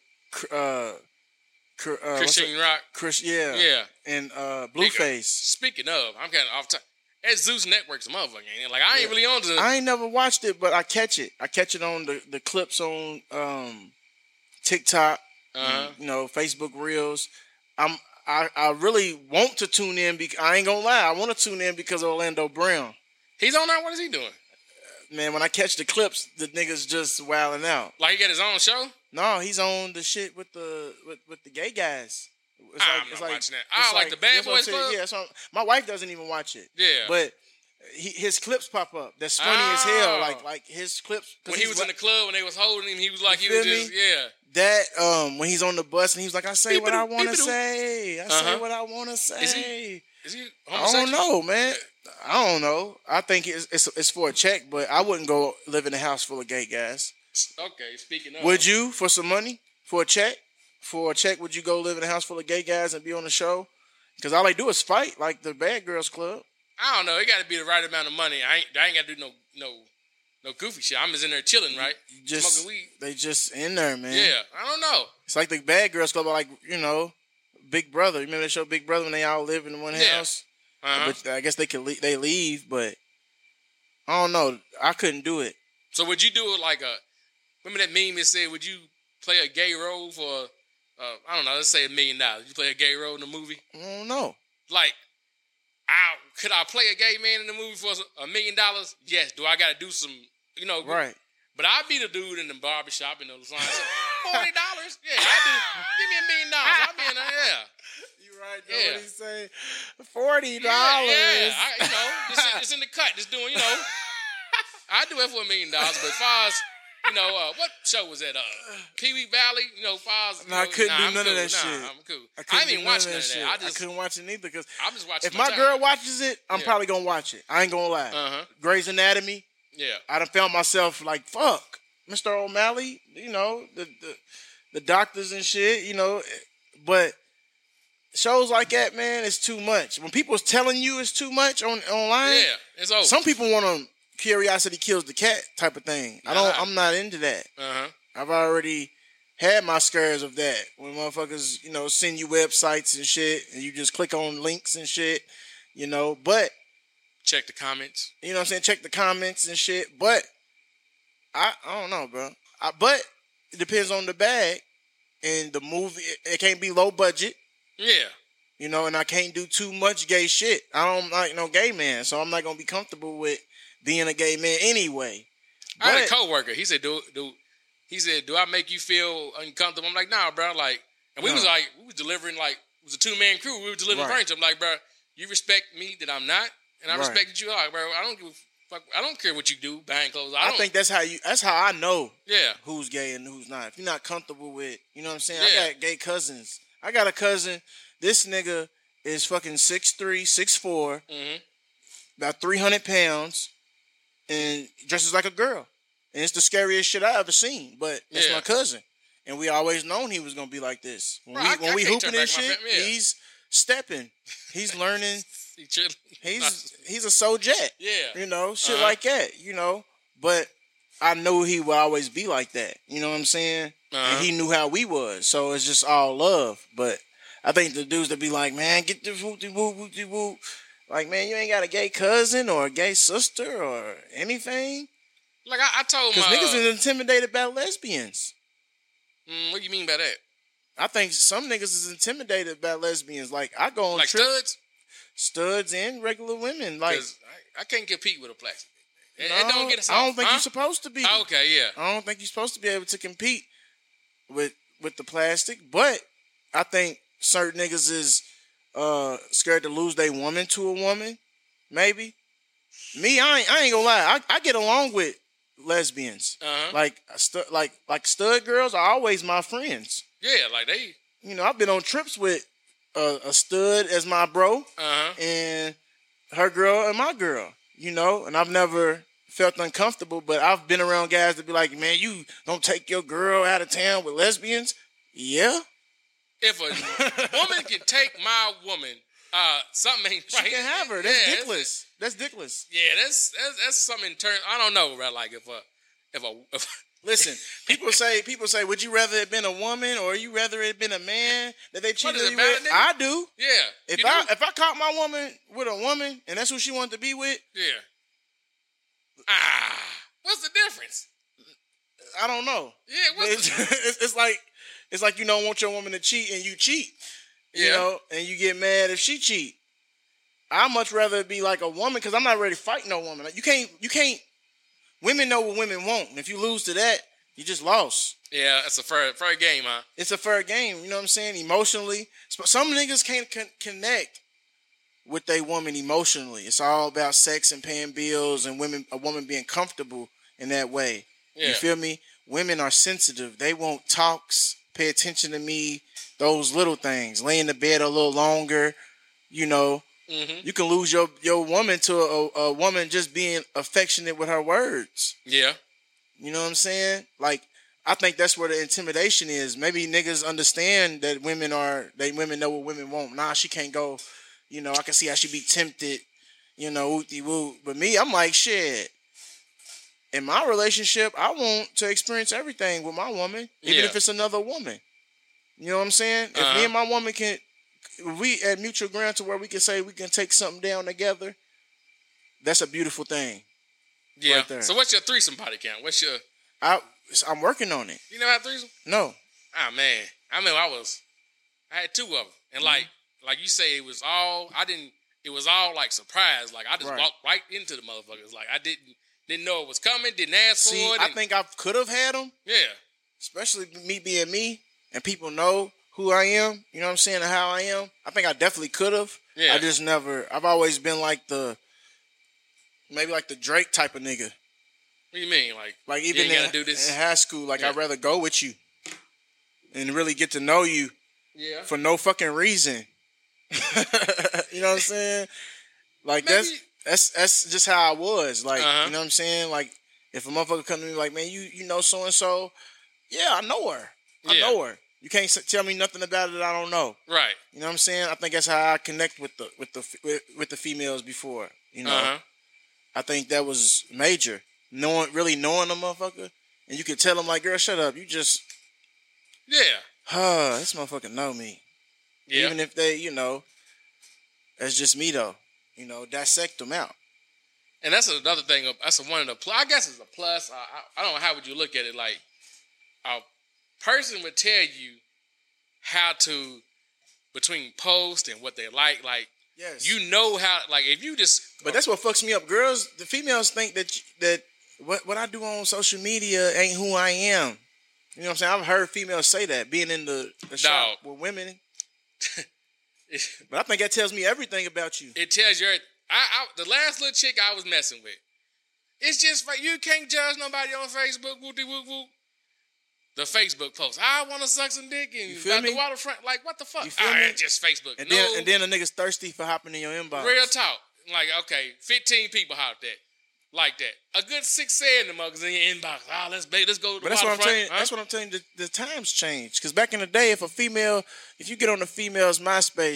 Christian Rock. Yeah. And Blueface. Speaking of, I'm kind of off time. That Zeus Network's a motherfucker, ain't it? Like, I ain't really on to. I ain't never watched it, but I catch it. I catch it on the clips on TikTok, Facebook Reels. I really want to tune in. I ain't gonna lie. I want to tune in because of Orlando Brown. He's on that. What is he doing? Man, when I catch the clips, the nigga's just wilding out. Like, he got his own show? No, he's on the shit with the gay guys. I'm not watching that. Like the Bad Boys Club? Yeah, so my wife doesn't even watch it. Yeah. But his clips pop up. That's funny as hell. Like his clips. When he was in the club, when they was holding him, he was like, he was just, That, when he's on the bus and he was like, I say what I want to say. I say what I want to say. Is he I don't know, man. I don't know. I think it's for a check, but I wouldn't go live in a house full of gay guys. Okay, speaking of. Would you, for some money? For a check? For a check, would you go live in a house full of gay guys and be on the show? Because all they do is fight, like the Bad Girls Club. I don't know. It got to be the right amount of money. I ain't got to do no goofy shit. I'm just in there chilling, right? Smoking weed. They just in there, man. Yeah, I don't know. It's like the Bad Girls Club, like, Big Brother. You remember that show Big Brother when they all live in one house? Uh-huh. But I guess they leave, but I don't know. I couldn't do it. So would you do it like remember that meme that said, would you play a gay role for, I don't know, let's say $1 million. You play a gay role in the movie? I don't know. Like, could I play a gay man in the movie for $1 million? Yes. Do I got to do some, Right. But I'd be the dude in the barbershop in the line. $40? Yeah, give me $1 million. I'll be in there, yeah. You right, yeah. What he say? $40. Yeah. It's in the cut. Just doing, I do it for $1 million. But as far as, what show was that? Pee Wee Valley? I couldn't do none of that shit. I'm cool. I ain't even watching none of that. I couldn't watch it either because I'm just watching. If my girl watches it, I'm probably gonna watch it. I ain't gonna lie. Uh-huh. Grey's Anatomy. Yeah. I done found myself like, fuck, Mr. O'Malley. The doctors and shit. But shows like that, man, it's too much. When people's telling you it's too much online, it's over. Some people want to curiosity kills the cat type of thing. I'm not into that. Uh-huh. I've already had my scares of that. When motherfuckers, send you websites and shit, and you just click on links and shit, but check the comments. You know what I'm saying? Check the comments and shit. But I don't know, bro. But it depends on the bag and the movie. It can't be low budget. Yeah. And I can't do too much gay shit. I don't like no gay man, so I'm not gonna be comfortable with being a gay man anyway. I had a coworker. He said, "Do I make you feel uncomfortable?" I'm like, "Nah, bro." Like, and we was delivering like it was a 2-man crew. We were delivering furniture. I'm like, "Bro, you respect me that I'm not, and I respected you." Like, bro, I don't give a fuck. I don't care what you do behind closed. I think that's how I know. Yeah. Who's gay and who's not. If you're not comfortable with, you know what I'm saying. Yeah. I got gay cousins. I got a cousin. This nigga is fucking 6'3", 6'4", about 300 pounds. And dresses like a girl. And it's the scariest shit I ever seen. But it's my cousin. And we always known he was going to be like this. When we hooping and shit, he's stepping. He's learning He's a soul jet. Yeah. You know, shit like that, you know. But I knew he would always be like that. You know what I'm saying? And he knew how we was. So it's just all love. But I think the dudes that be like, man, get the whoop-de-whoop. Like, man, you ain't got a gay cousin or a gay sister or anything. Like I told because niggas is intimidated by lesbians. What do you mean by that? I think some niggas is intimidated by lesbians. Like I go on like studs and regular women. Like I can't compete with a plastic. No, I don't think you're supposed to be. Okay, yeah. I don't think you're supposed to be able to compete with the plastic. But I think certain niggas is scared to lose their woman to a woman. Maybe. Me, I ain't gonna lie. I get along with lesbians. Like stud girls are always my friends. Yeah, like they. You know, I've been on trips with a stud as my bro, and her girl and my girl. You know, and I've never felt uncomfortable, but I've been around guys that be like, man, you gonna take your girl out of town with lesbians? Yeah. If a woman can take my woman, something ain't right. She can have her. That's dickless. That's dickless. Yeah, that's something in turn. I don't know, right? Like if listen, people say, would you rather it been a woman or you rather it been a man that they cheated you with? I do. Yeah. If I caught my woman with a woman and that's who she wanted to be with, yeah. What's the difference? I don't know. Yeah, it's like you don't want your woman to cheat and you cheat. You know, and you get mad if she cheat. I'd much rather it be like a woman because I'm not ready to fight no woman. You can't. Women know what women want. And if you lose to that, you just lost. Yeah, it's a fair game, huh? It's a fair game. You know what I'm saying? Emotionally. Some niggas can't connect with their woman emotionally. It's all about sex and paying bills and a woman being comfortable in that way. Yeah. You feel me? Women are sensitive. They want talks, pay attention to me, those little things. Lay in the bed a little longer, you know. Mm-hmm. You can lose your woman to a woman just being affectionate with her words. Yeah. You know what I'm saying? Like, I think that's where the intimidation is. Maybe niggas understand that women know what women want. Nah, she can't go. You know, I can see how she be tempted. You know, woo-de-woo. But me, I'm like, shit. In my relationship, I want to experience everything with my woman, even if it's another woman. You know what I'm saying? If me and my woman we at mutual ground to where we can say we can take something down together, that's a beautiful thing. Yeah. Right there. So what's your threesome body count? I'm working on it. You never had threesome? No. Ah, man. I mean, I had 2 of them. And like you say, it was all like surprise. Like I just walked right into the motherfuckers. Like I didn't know it was coming, didn't ask for it. I think I could have had them. Yeah. Especially me being me and people know who I am, you know what I'm saying, and how I am. I think I definitely could have. Yeah. I've always been like maybe like the Drake type of nigga. What do you mean? Like even in high school, I'd rather go with you and really get to know you for no fucking reason. You know what I'm saying? Like maybe. That's just how I was. Like, you know what I'm saying? Like if a motherfucker come to me like, man, you know so and so, yeah, I know her. I know her. You can't tell me nothing about it that I don't know. Right. You know what I'm saying? I think that's how I connect with the females before. You know, I think that was major. Really knowing the motherfucker, and you could tell them like, "Girl, shut up. You just this motherfucker know me." Yeah. Even if they, you know, that's just me though. You know, dissect them out. And that's another thing. That's one of the. I guess it's a plus. I don't know how would you look at it like. Person would tell you how to between post and what they like yes. You know how if you just but that's what fucks me up. The females think that what I do on social media ain't who I am. You know what I'm saying? I've heard females say that being in the shop with women. But I think that tells me everything about you. It tells you the last little chick I was messing with. It's just you can't judge nobody on Facebook. Whoop-de-whoop-whoop. The Facebook post. I want to suck some dick and got the waterfront. Like, what the fuck? Just Facebook. And then a nigga's thirsty for hopping in your inbox. Real talk. Like, okay, 15 people hopped that. Like that. A good 6 said in the mugs in your inbox. Let's go to the waterfront. That's what I'm telling you. The times change. Because back in the day, if you get on the female's MySpace,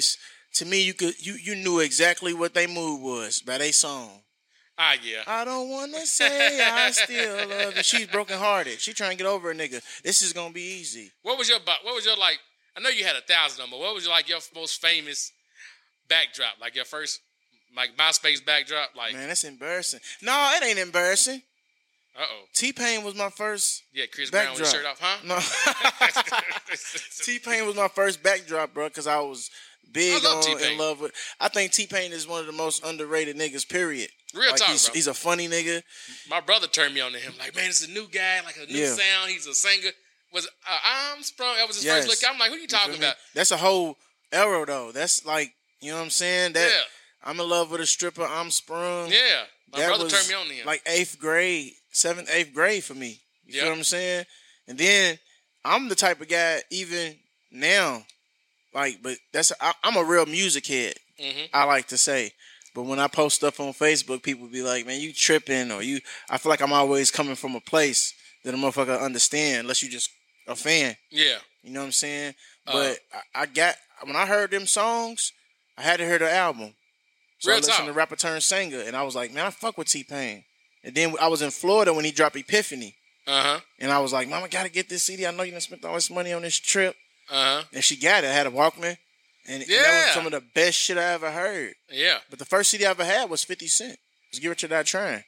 to me, you knew exactly what they mood was by their song. Yeah. I don't wanna say I still love you. She's broken hearted. She trying to get over a nigga. This is gonna be easy. What was your like? I know you had 1,000 of them, but what was your most famous backdrop? Like your first MySpace backdrop? Like, man, that's embarrassing. No, it ain't embarrassing. T-Pain was my first. Yeah, Chris backdrop. Brown with shirt off, huh? No. T-Pain was my first backdrop, bro, because I was big in love with. I think T-Pain is one of the most underrated niggas. Period. Real talk, bro. He's a funny nigga. My brother turned me on to him. Like, man, it's a new guy, like a new sound. He's a singer. Was I'm Sprung? That was his first look. I'm like, who you talking about? That's a whole era though. That's like, you know what I'm saying? That I'm in love with a stripper. I'm Sprung. Yeah, my brother turned me on to him. Like 8th grade, 7th, 8th grade for me. You feel what I'm saying? And then I'm the type of guy even now, like, but I'm a real music head. Mm-hmm. I like to say. But when I post stuff on Facebook, people be like, man, you tripping, or I feel like I'm always coming from a place that a motherfucker understand, unless you just a fan. Yeah. You know what I'm saying? But when I heard them songs, I had to hear the album. So I listened to Rapper Turned Singer, and I was like, man, I fuck with T-Pain. And then I was in Florida when he dropped Epiphany. Uh-huh. And I was like, Mama, gotta get this CD. I know you done spent all this money on this trip. Uh-huh. And she got it. I had a Walkman. And that was some of the best shit I ever heard. Yeah. But the first CD I ever had was 50 Cent. It was Get Rich or Die Trying.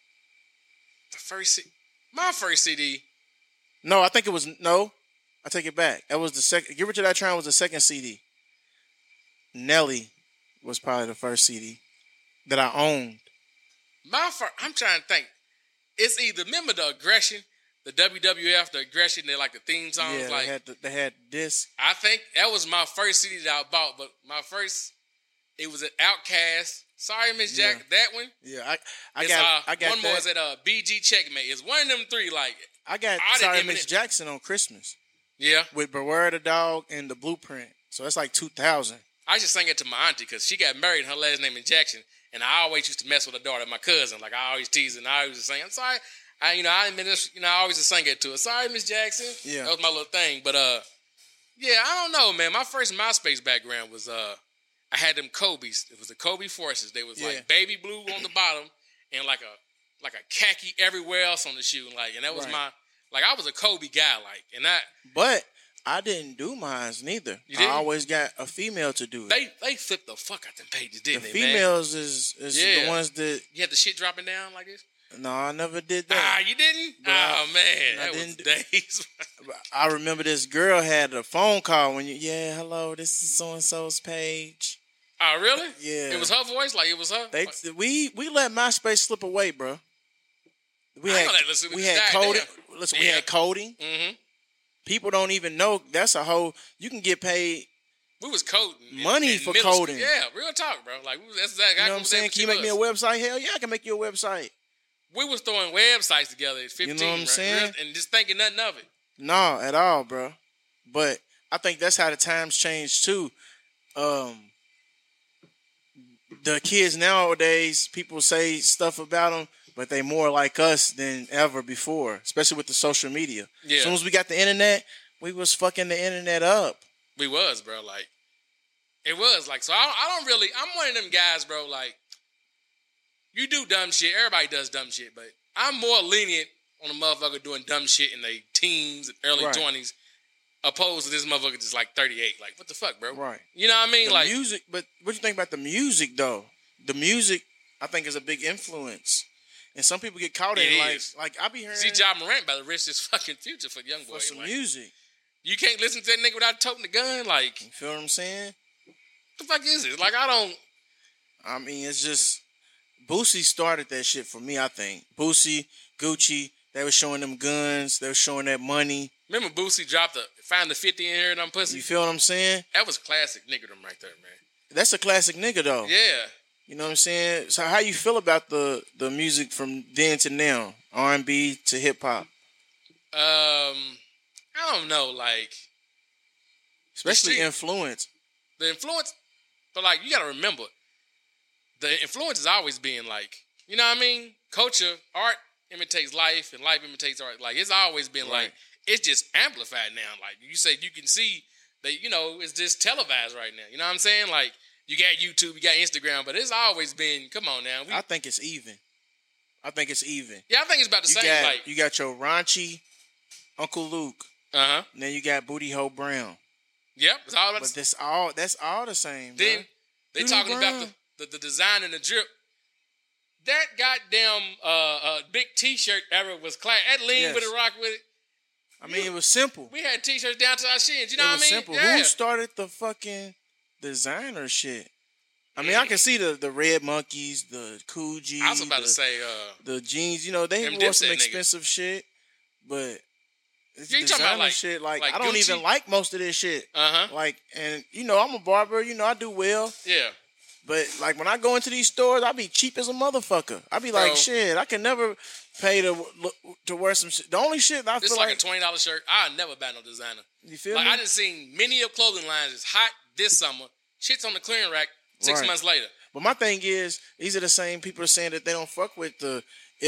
My first CD. No, I think it was, no. I take it back. That was the second. Get Rich or Die Trying was the second CD. Nelly was probably the first CD that I owned. I'm trying to think. It's either, remember the Aggression, the WWF, the Aggression, they like the theme songs. Yeah, they had this. I think that was my first CD that I bought, but it was an Outkast. Sorry, Miss Jack, that one. Yeah, I got one more is at BG Checkmate. It's one of them three. Like, I got Sorry Miss Jackson on Christmas. Yeah, with Beware the Dog and the Blueprint. So that's like 2000. I just sang it to my auntie because she got married and her last name is Jackson, and I always used to mess with her daughter, my cousin. Like, I always tease her and I always just saying, I'm sorry. I always just sang it to her. Sorry, Miss Jackson. Yeah, that was my little thing. But yeah, I don't know, man. My first MySpace background was I had them Kobe's. It was the Kobe Forces. They was like baby blue on the bottom and like a khaki everywhere else on the shoe. And that was I was a Kobe guy. But I didn't do mine neither. I always got a female to do it. They flipped the fuck out them pages, didn't they, man? The females is the ones that... You had the shit dropping down like this? No, I never did that. You didn't? Man. That was days. I remember this girl had a phone call when hello, this is so-and-so's page. Oh, really? Yeah. It was her voice? Like, it was her? We let MySpace slip away, bro. We had coding. Listen, we had coding. Mm-hmm. People don't even know that's a whole. You can get paid. We was coding money for coding. School. Yeah, real talk, bro. Like, that's exactly. You know what I'm saying? Can you make me a website? Hell yeah, I can make you a website. We was throwing websites together at 15. You know what I'm saying? And just thinking nothing of it. No, at all, bro. But I think that's how the times changed too. The kids nowadays, people say stuff about them, but they more like us than ever before, especially with the social media. Yeah. As soon as we got the internet, we was fucking the internet up. We was, bro. Like, it was. Like, so I don't really, I'm one of them guys, bro. Like, you do dumb shit. Everybody does dumb shit, but I'm more lenient on a motherfucker doing dumb shit in their teens and early 20s, opposed to this motherfucker just like 38. Like, what the fuck, bro? Right. You know what I mean? The music, but what you think about the music, though? The music, I think, is a big influence. And some people get caught in, like I be hearing... See, Ja Morant about to risk his fucking future for young boy. For some music. You can't listen to that nigga without toting the gun, like... You feel what I'm saying? What the fuck is it? Like, I mean, it's just... Boosie started that shit for me, I think. Boosie, Gucci, they were showing them guns. They were showing that money. Remember Boosie found the 50 in here and I'm pussy? You feel what I'm saying? That was classic niggerdom right there, man. That's a classic nigga, though. Yeah. You know what I'm saying? So how you feel about the music from then to now? R&B to hip-hop? I don't know, like... Especially influence. The influence... But, like, you got to remember, the influence has always been, like... You know what I mean? Culture, art imitates life, and life imitates art. Like, it's always been, like... It's just amplified now. Like, you say, you can see that, it's just televised right now. You know what I'm saying? Like... You got YouTube, you got Instagram, but it's always been. Come on now. I think it's even. Yeah, I think it's about the same. You got your raunchy Uncle Luke. And then you got Booty Hole Brown. Yep, it's all about. But that's all the same. Then they Booty talking Brown. about the design and the drip. That goddamn big T-shirt era was class. That lean with a rock with it. I mean, it was simple. We had T-shirts down to our shins. You know what I mean? Simple. Yeah. Who started the fucking designer shit? I mean, I can see the Red Monkeys, the Coogee. I was about to say the jeans. You know, they wore some expensive shit, but it's you talking about shit. Like I Gucci? don't even like most of this shit. Uh-huh. And you know, I'm a barber. You know, I do well. Yeah. But like when I go into these stores, I be cheap as a motherfucker. I be like, shit, I can never pay to wear some shit. The only shit I this feel like a $20 shirt. I never buy no designer. You feel me? I done seen many of clothing lines is hot this summer. Shit's on the clearing rack 6 months later. But my thing is, these are the same people saying that they don't fuck with the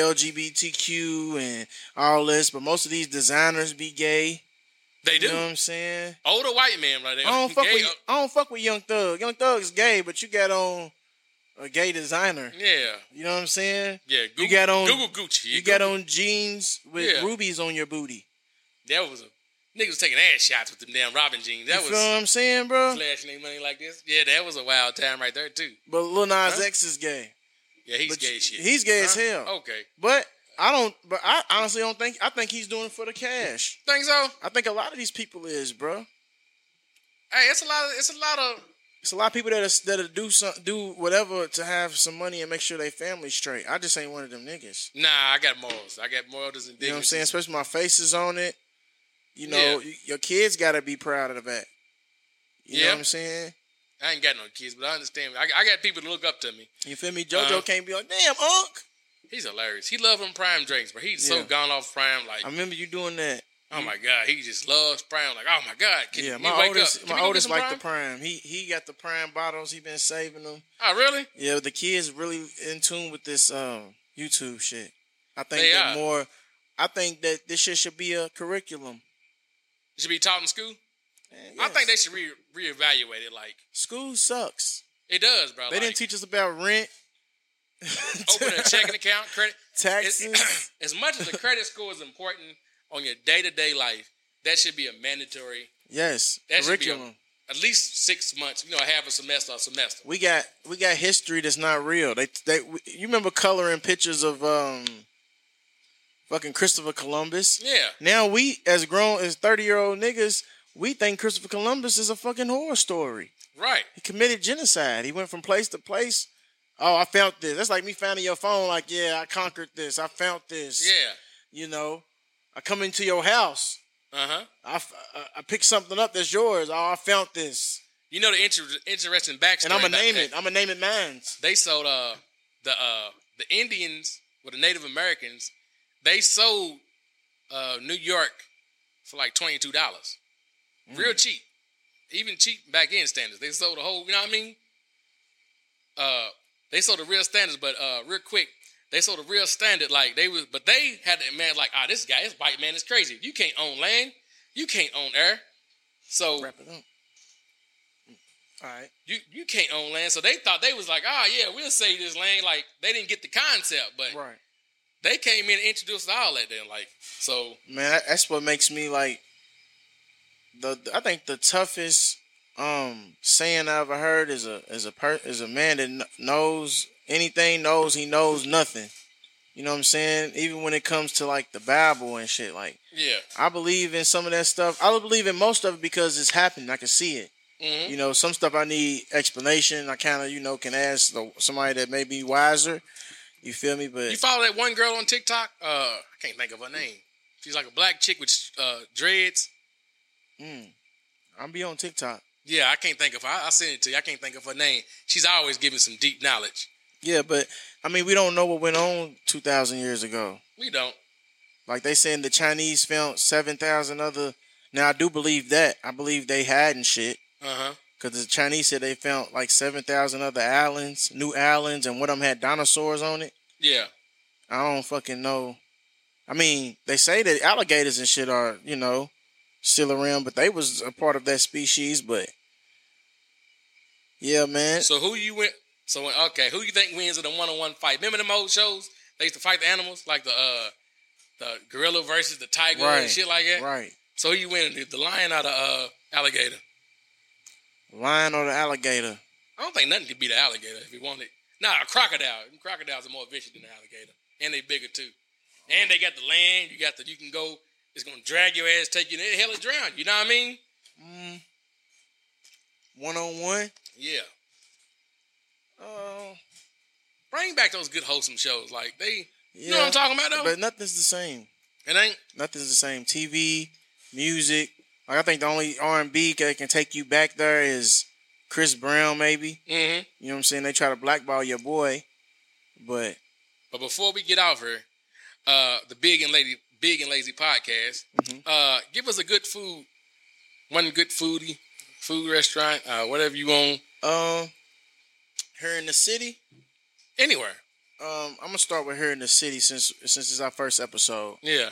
LGBTQ and all this, but most of these designers be gay. They do. You know what I'm saying? Older white man right there. I don't fuck with Young Thug. Young Thug is gay, but you got on a gay designer. Yeah. You know what I'm saying? Yeah. You got on Google Gucci. You got on jeans with rubies on your booty. That was niggas was taking ass shots with them damn Robin jeans. That you feel what I'm saying, bro? Flashing their money like this. Yeah, that was a wild time right there too. But Lil Nas X is gay. Yeah, he's gay as shit. He's gay as hell. Okay. But I honestly don't think. I think he's doing it for the cash. Think so? I think a lot of these people is, bro. Hey, it's a lot of people that do whatever to have some money and make sure they family's straight. I just ain't one of them niggas. Nah, I got morals. I got morals and dignity. You know what I'm saying? Especially my face is on it. You know, your kids gotta be proud of that. You know what I'm saying? I ain't got no kids, but I understand. I got people to look up to me. You feel me? JoJo can't be like, damn, Unc. He's hilarious. He love him Prime drinks, but he's so gone off Prime. Like I remember you doing that. Oh my God, he just loves Prime. Like, oh my God, my oldest like the Prime. He got the Prime bottles. He been saving them. Oh really? Yeah, the kids really in tune with this YouTube shit. I think that this shit should be a curriculum. It should be taught in school. Yes. I think they should reevaluate it. Like school sucks. It does, bro. They didn't teach us about rent. Open a checking account, credit, taxes. As much as the credit score is important on your day-to-day life, that should be a mandatory. Yes, that curriculum. Should be at least 6 months. You know, half a semester or semester. We got history that's not real. You remember coloring pictures of fucking Christopher Columbus? Yeah. Now we as 30-year-old niggas, we think Christopher Columbus is a fucking horror story. Right. He committed genocide. He went from place to place. Oh, I found this. That's like me finding your phone. Like, yeah, I conquered this. I found this. Yeah. You know, I come into your house. I pick something up that's yours. Oh, I found this. You know the interesting backstory. And I'm gonna name it. I'm gonna name it mine. They sold the Indians, or the Native Americans. They sold New York for like $22. Real cheap. Even cheap back in standards. They sold the whole, you know what I mean? They sold the real standards, but real quick, they sold the real standard like but they had the man like, this white man is crazy. You can't own land, you can't own air. So wrap it up. All right. You can't own land. So they thought they was like, we'll save this land. Like they didn't get the concept, but right. They came in and introduced all that then. Like, so man, that's what makes me like I think the toughest saying I ever heard is a man that knows anything, knows he knows nothing. You know what I'm saying? Even when it comes to like the Bible and shit, like I believe in some of that stuff. I believe in most of it because it's happened. I can see it. Mm-hmm. You know, some stuff I need explanation. I kind of can ask somebody that may be wiser. You feel me? But you follow that one girl on TikTok? I can't think of her name. She's like a black chick with dreads. I'm be on TikTok. Yeah, I can't think of her. I'll send it to you. I can't think of her name. She's always giving some deep knowledge. Yeah, but I mean, we don't know what went on 2,000 years ago. We don't. Like they saying the Chinese found 7,000 other. Now I do believe that. I believe they hiding shit. Because the Chinese said they found like 7,000 other islands, new islands, and one of them had dinosaurs on it. Yeah. I don't fucking know. I mean, they say that alligators and shit are, still around, but they was a part of that species. But Yeah, man. So who you went? So okay, who you think wins in a one-on-one fight? Remember them old shows? They used to fight the animals, like the gorilla versus the tiger and shit like that. Right. So who you winning? The lion or the alligator? Lion or the alligator? I don't think nothing could beat the alligator if you wanted. Nah, a crocodile. Crocodiles are more vicious than the alligator, and they bigger too. And they got the land. You can go. It's gonna drag your ass, take you in hell and drown. You know what I mean? 1-on-1. Yeah. Bring back those good wholesome shows. Like you know what I'm talking about though? But nothing's the same. It ain't? Nothing's the same. TV, music. Like I think the only R&B that can take you back there is Chris Brown, maybe. Mm-hmm. You know what I'm saying? They try to blackball your boy, but before we get off here, the Big and Lazy podcast, give us a good one good food restaurant, whatever you want. Here in the city, anywhere. I'm gonna start with here in the city since it's our first episode. Yeah.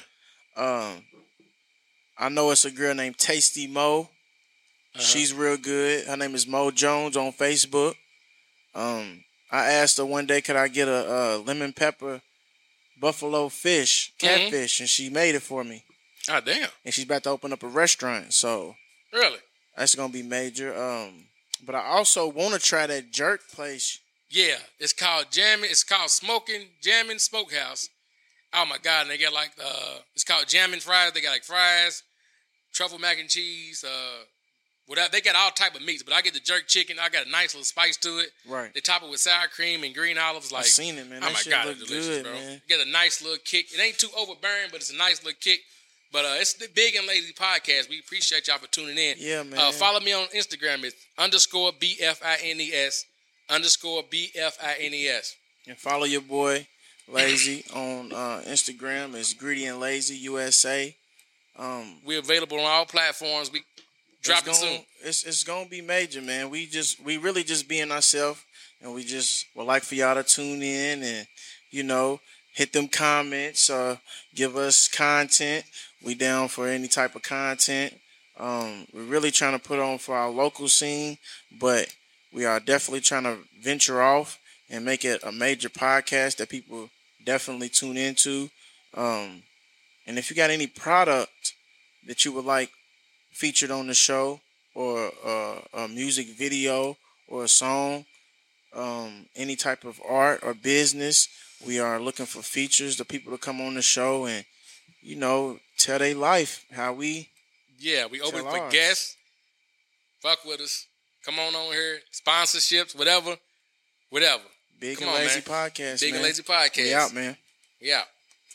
I know it's a girl named Tasty Mo. She's real good. Her name is Mo Jones on Facebook. I asked her one day, could I get a lemon pepper buffalo fish, catfish, and she made it for me. Ah, damn. And she's about to open up a restaurant, so really, that's gonna be major. But I also want to try that jerk place. Yeah, it's called Jammin'. It's called Jammin' Smokehouse. Oh my God! And they got like it's called Jammin' Fries. They got like fries, truffle mac and cheese. They got all type of meats, but I get the jerk chicken. I got a nice little spice to it. Right. They top it with sour cream and green olives. Like, I seen it, man. Oh that my shit God, look it's delicious, good, bro. man. You get a nice little kick. It ain't too overbearing, but it's a nice little kick. But it's the Big and Lazy podcast. We appreciate y'all for tuning in. Yeah, man. Follow me on Instagram. It's _BFINES _BFINES. And follow your boy Lazy on Instagram. It's Greedy and Lazy USA. We're available on all platforms. We dropping soon. It's gonna be major, man. We really just being ourselves, and we just would like for y'all to tune in and hit them comments, give us content. We down for any type of content. We're really trying to put on for our local scene, but we are definitely trying to venture off and make it a major podcast that people definitely tune into. And if you got any product that you would like featured on the show, or a music video or a song, any type of art or business, we are looking for features, the people to come on the show and, tell their life, how we... Yeah, we open for guests. Fuck with us. Come on here. Sponsorships, whatever. Big and Lazy podcast, Big and Lazy podcast. We out, man. We out.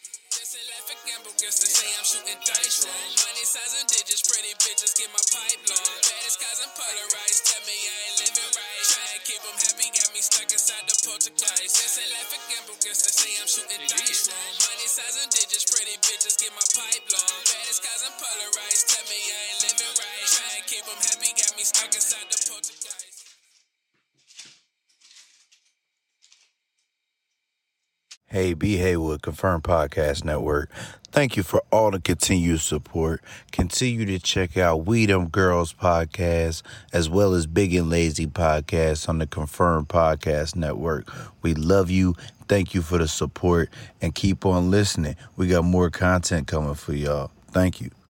Get my pipe long. Baddest cousin polarized. Tell me I ain't living right. Try and keep them happy. Got me stuck inside the poltergeist. This ain't life a gamble. Guess they say I'm shooting dice wrong. Money size and digits. Pretty bitches. Get my pipe long. Baddest cousin polarized. Tell me I ain't living right. Try and keep them happy. Got me stuck inside the poltergeist. Hey, B. Haywood, Confirmed Podcast Network. Thank you for all the continued support. Continue to check out We Them Girls podcast, as well as Big and Lazy podcast on the Confirmed Podcast Network. We love you. Thank you for the support, and keep on listening. We got more content coming for y'all. Thank you.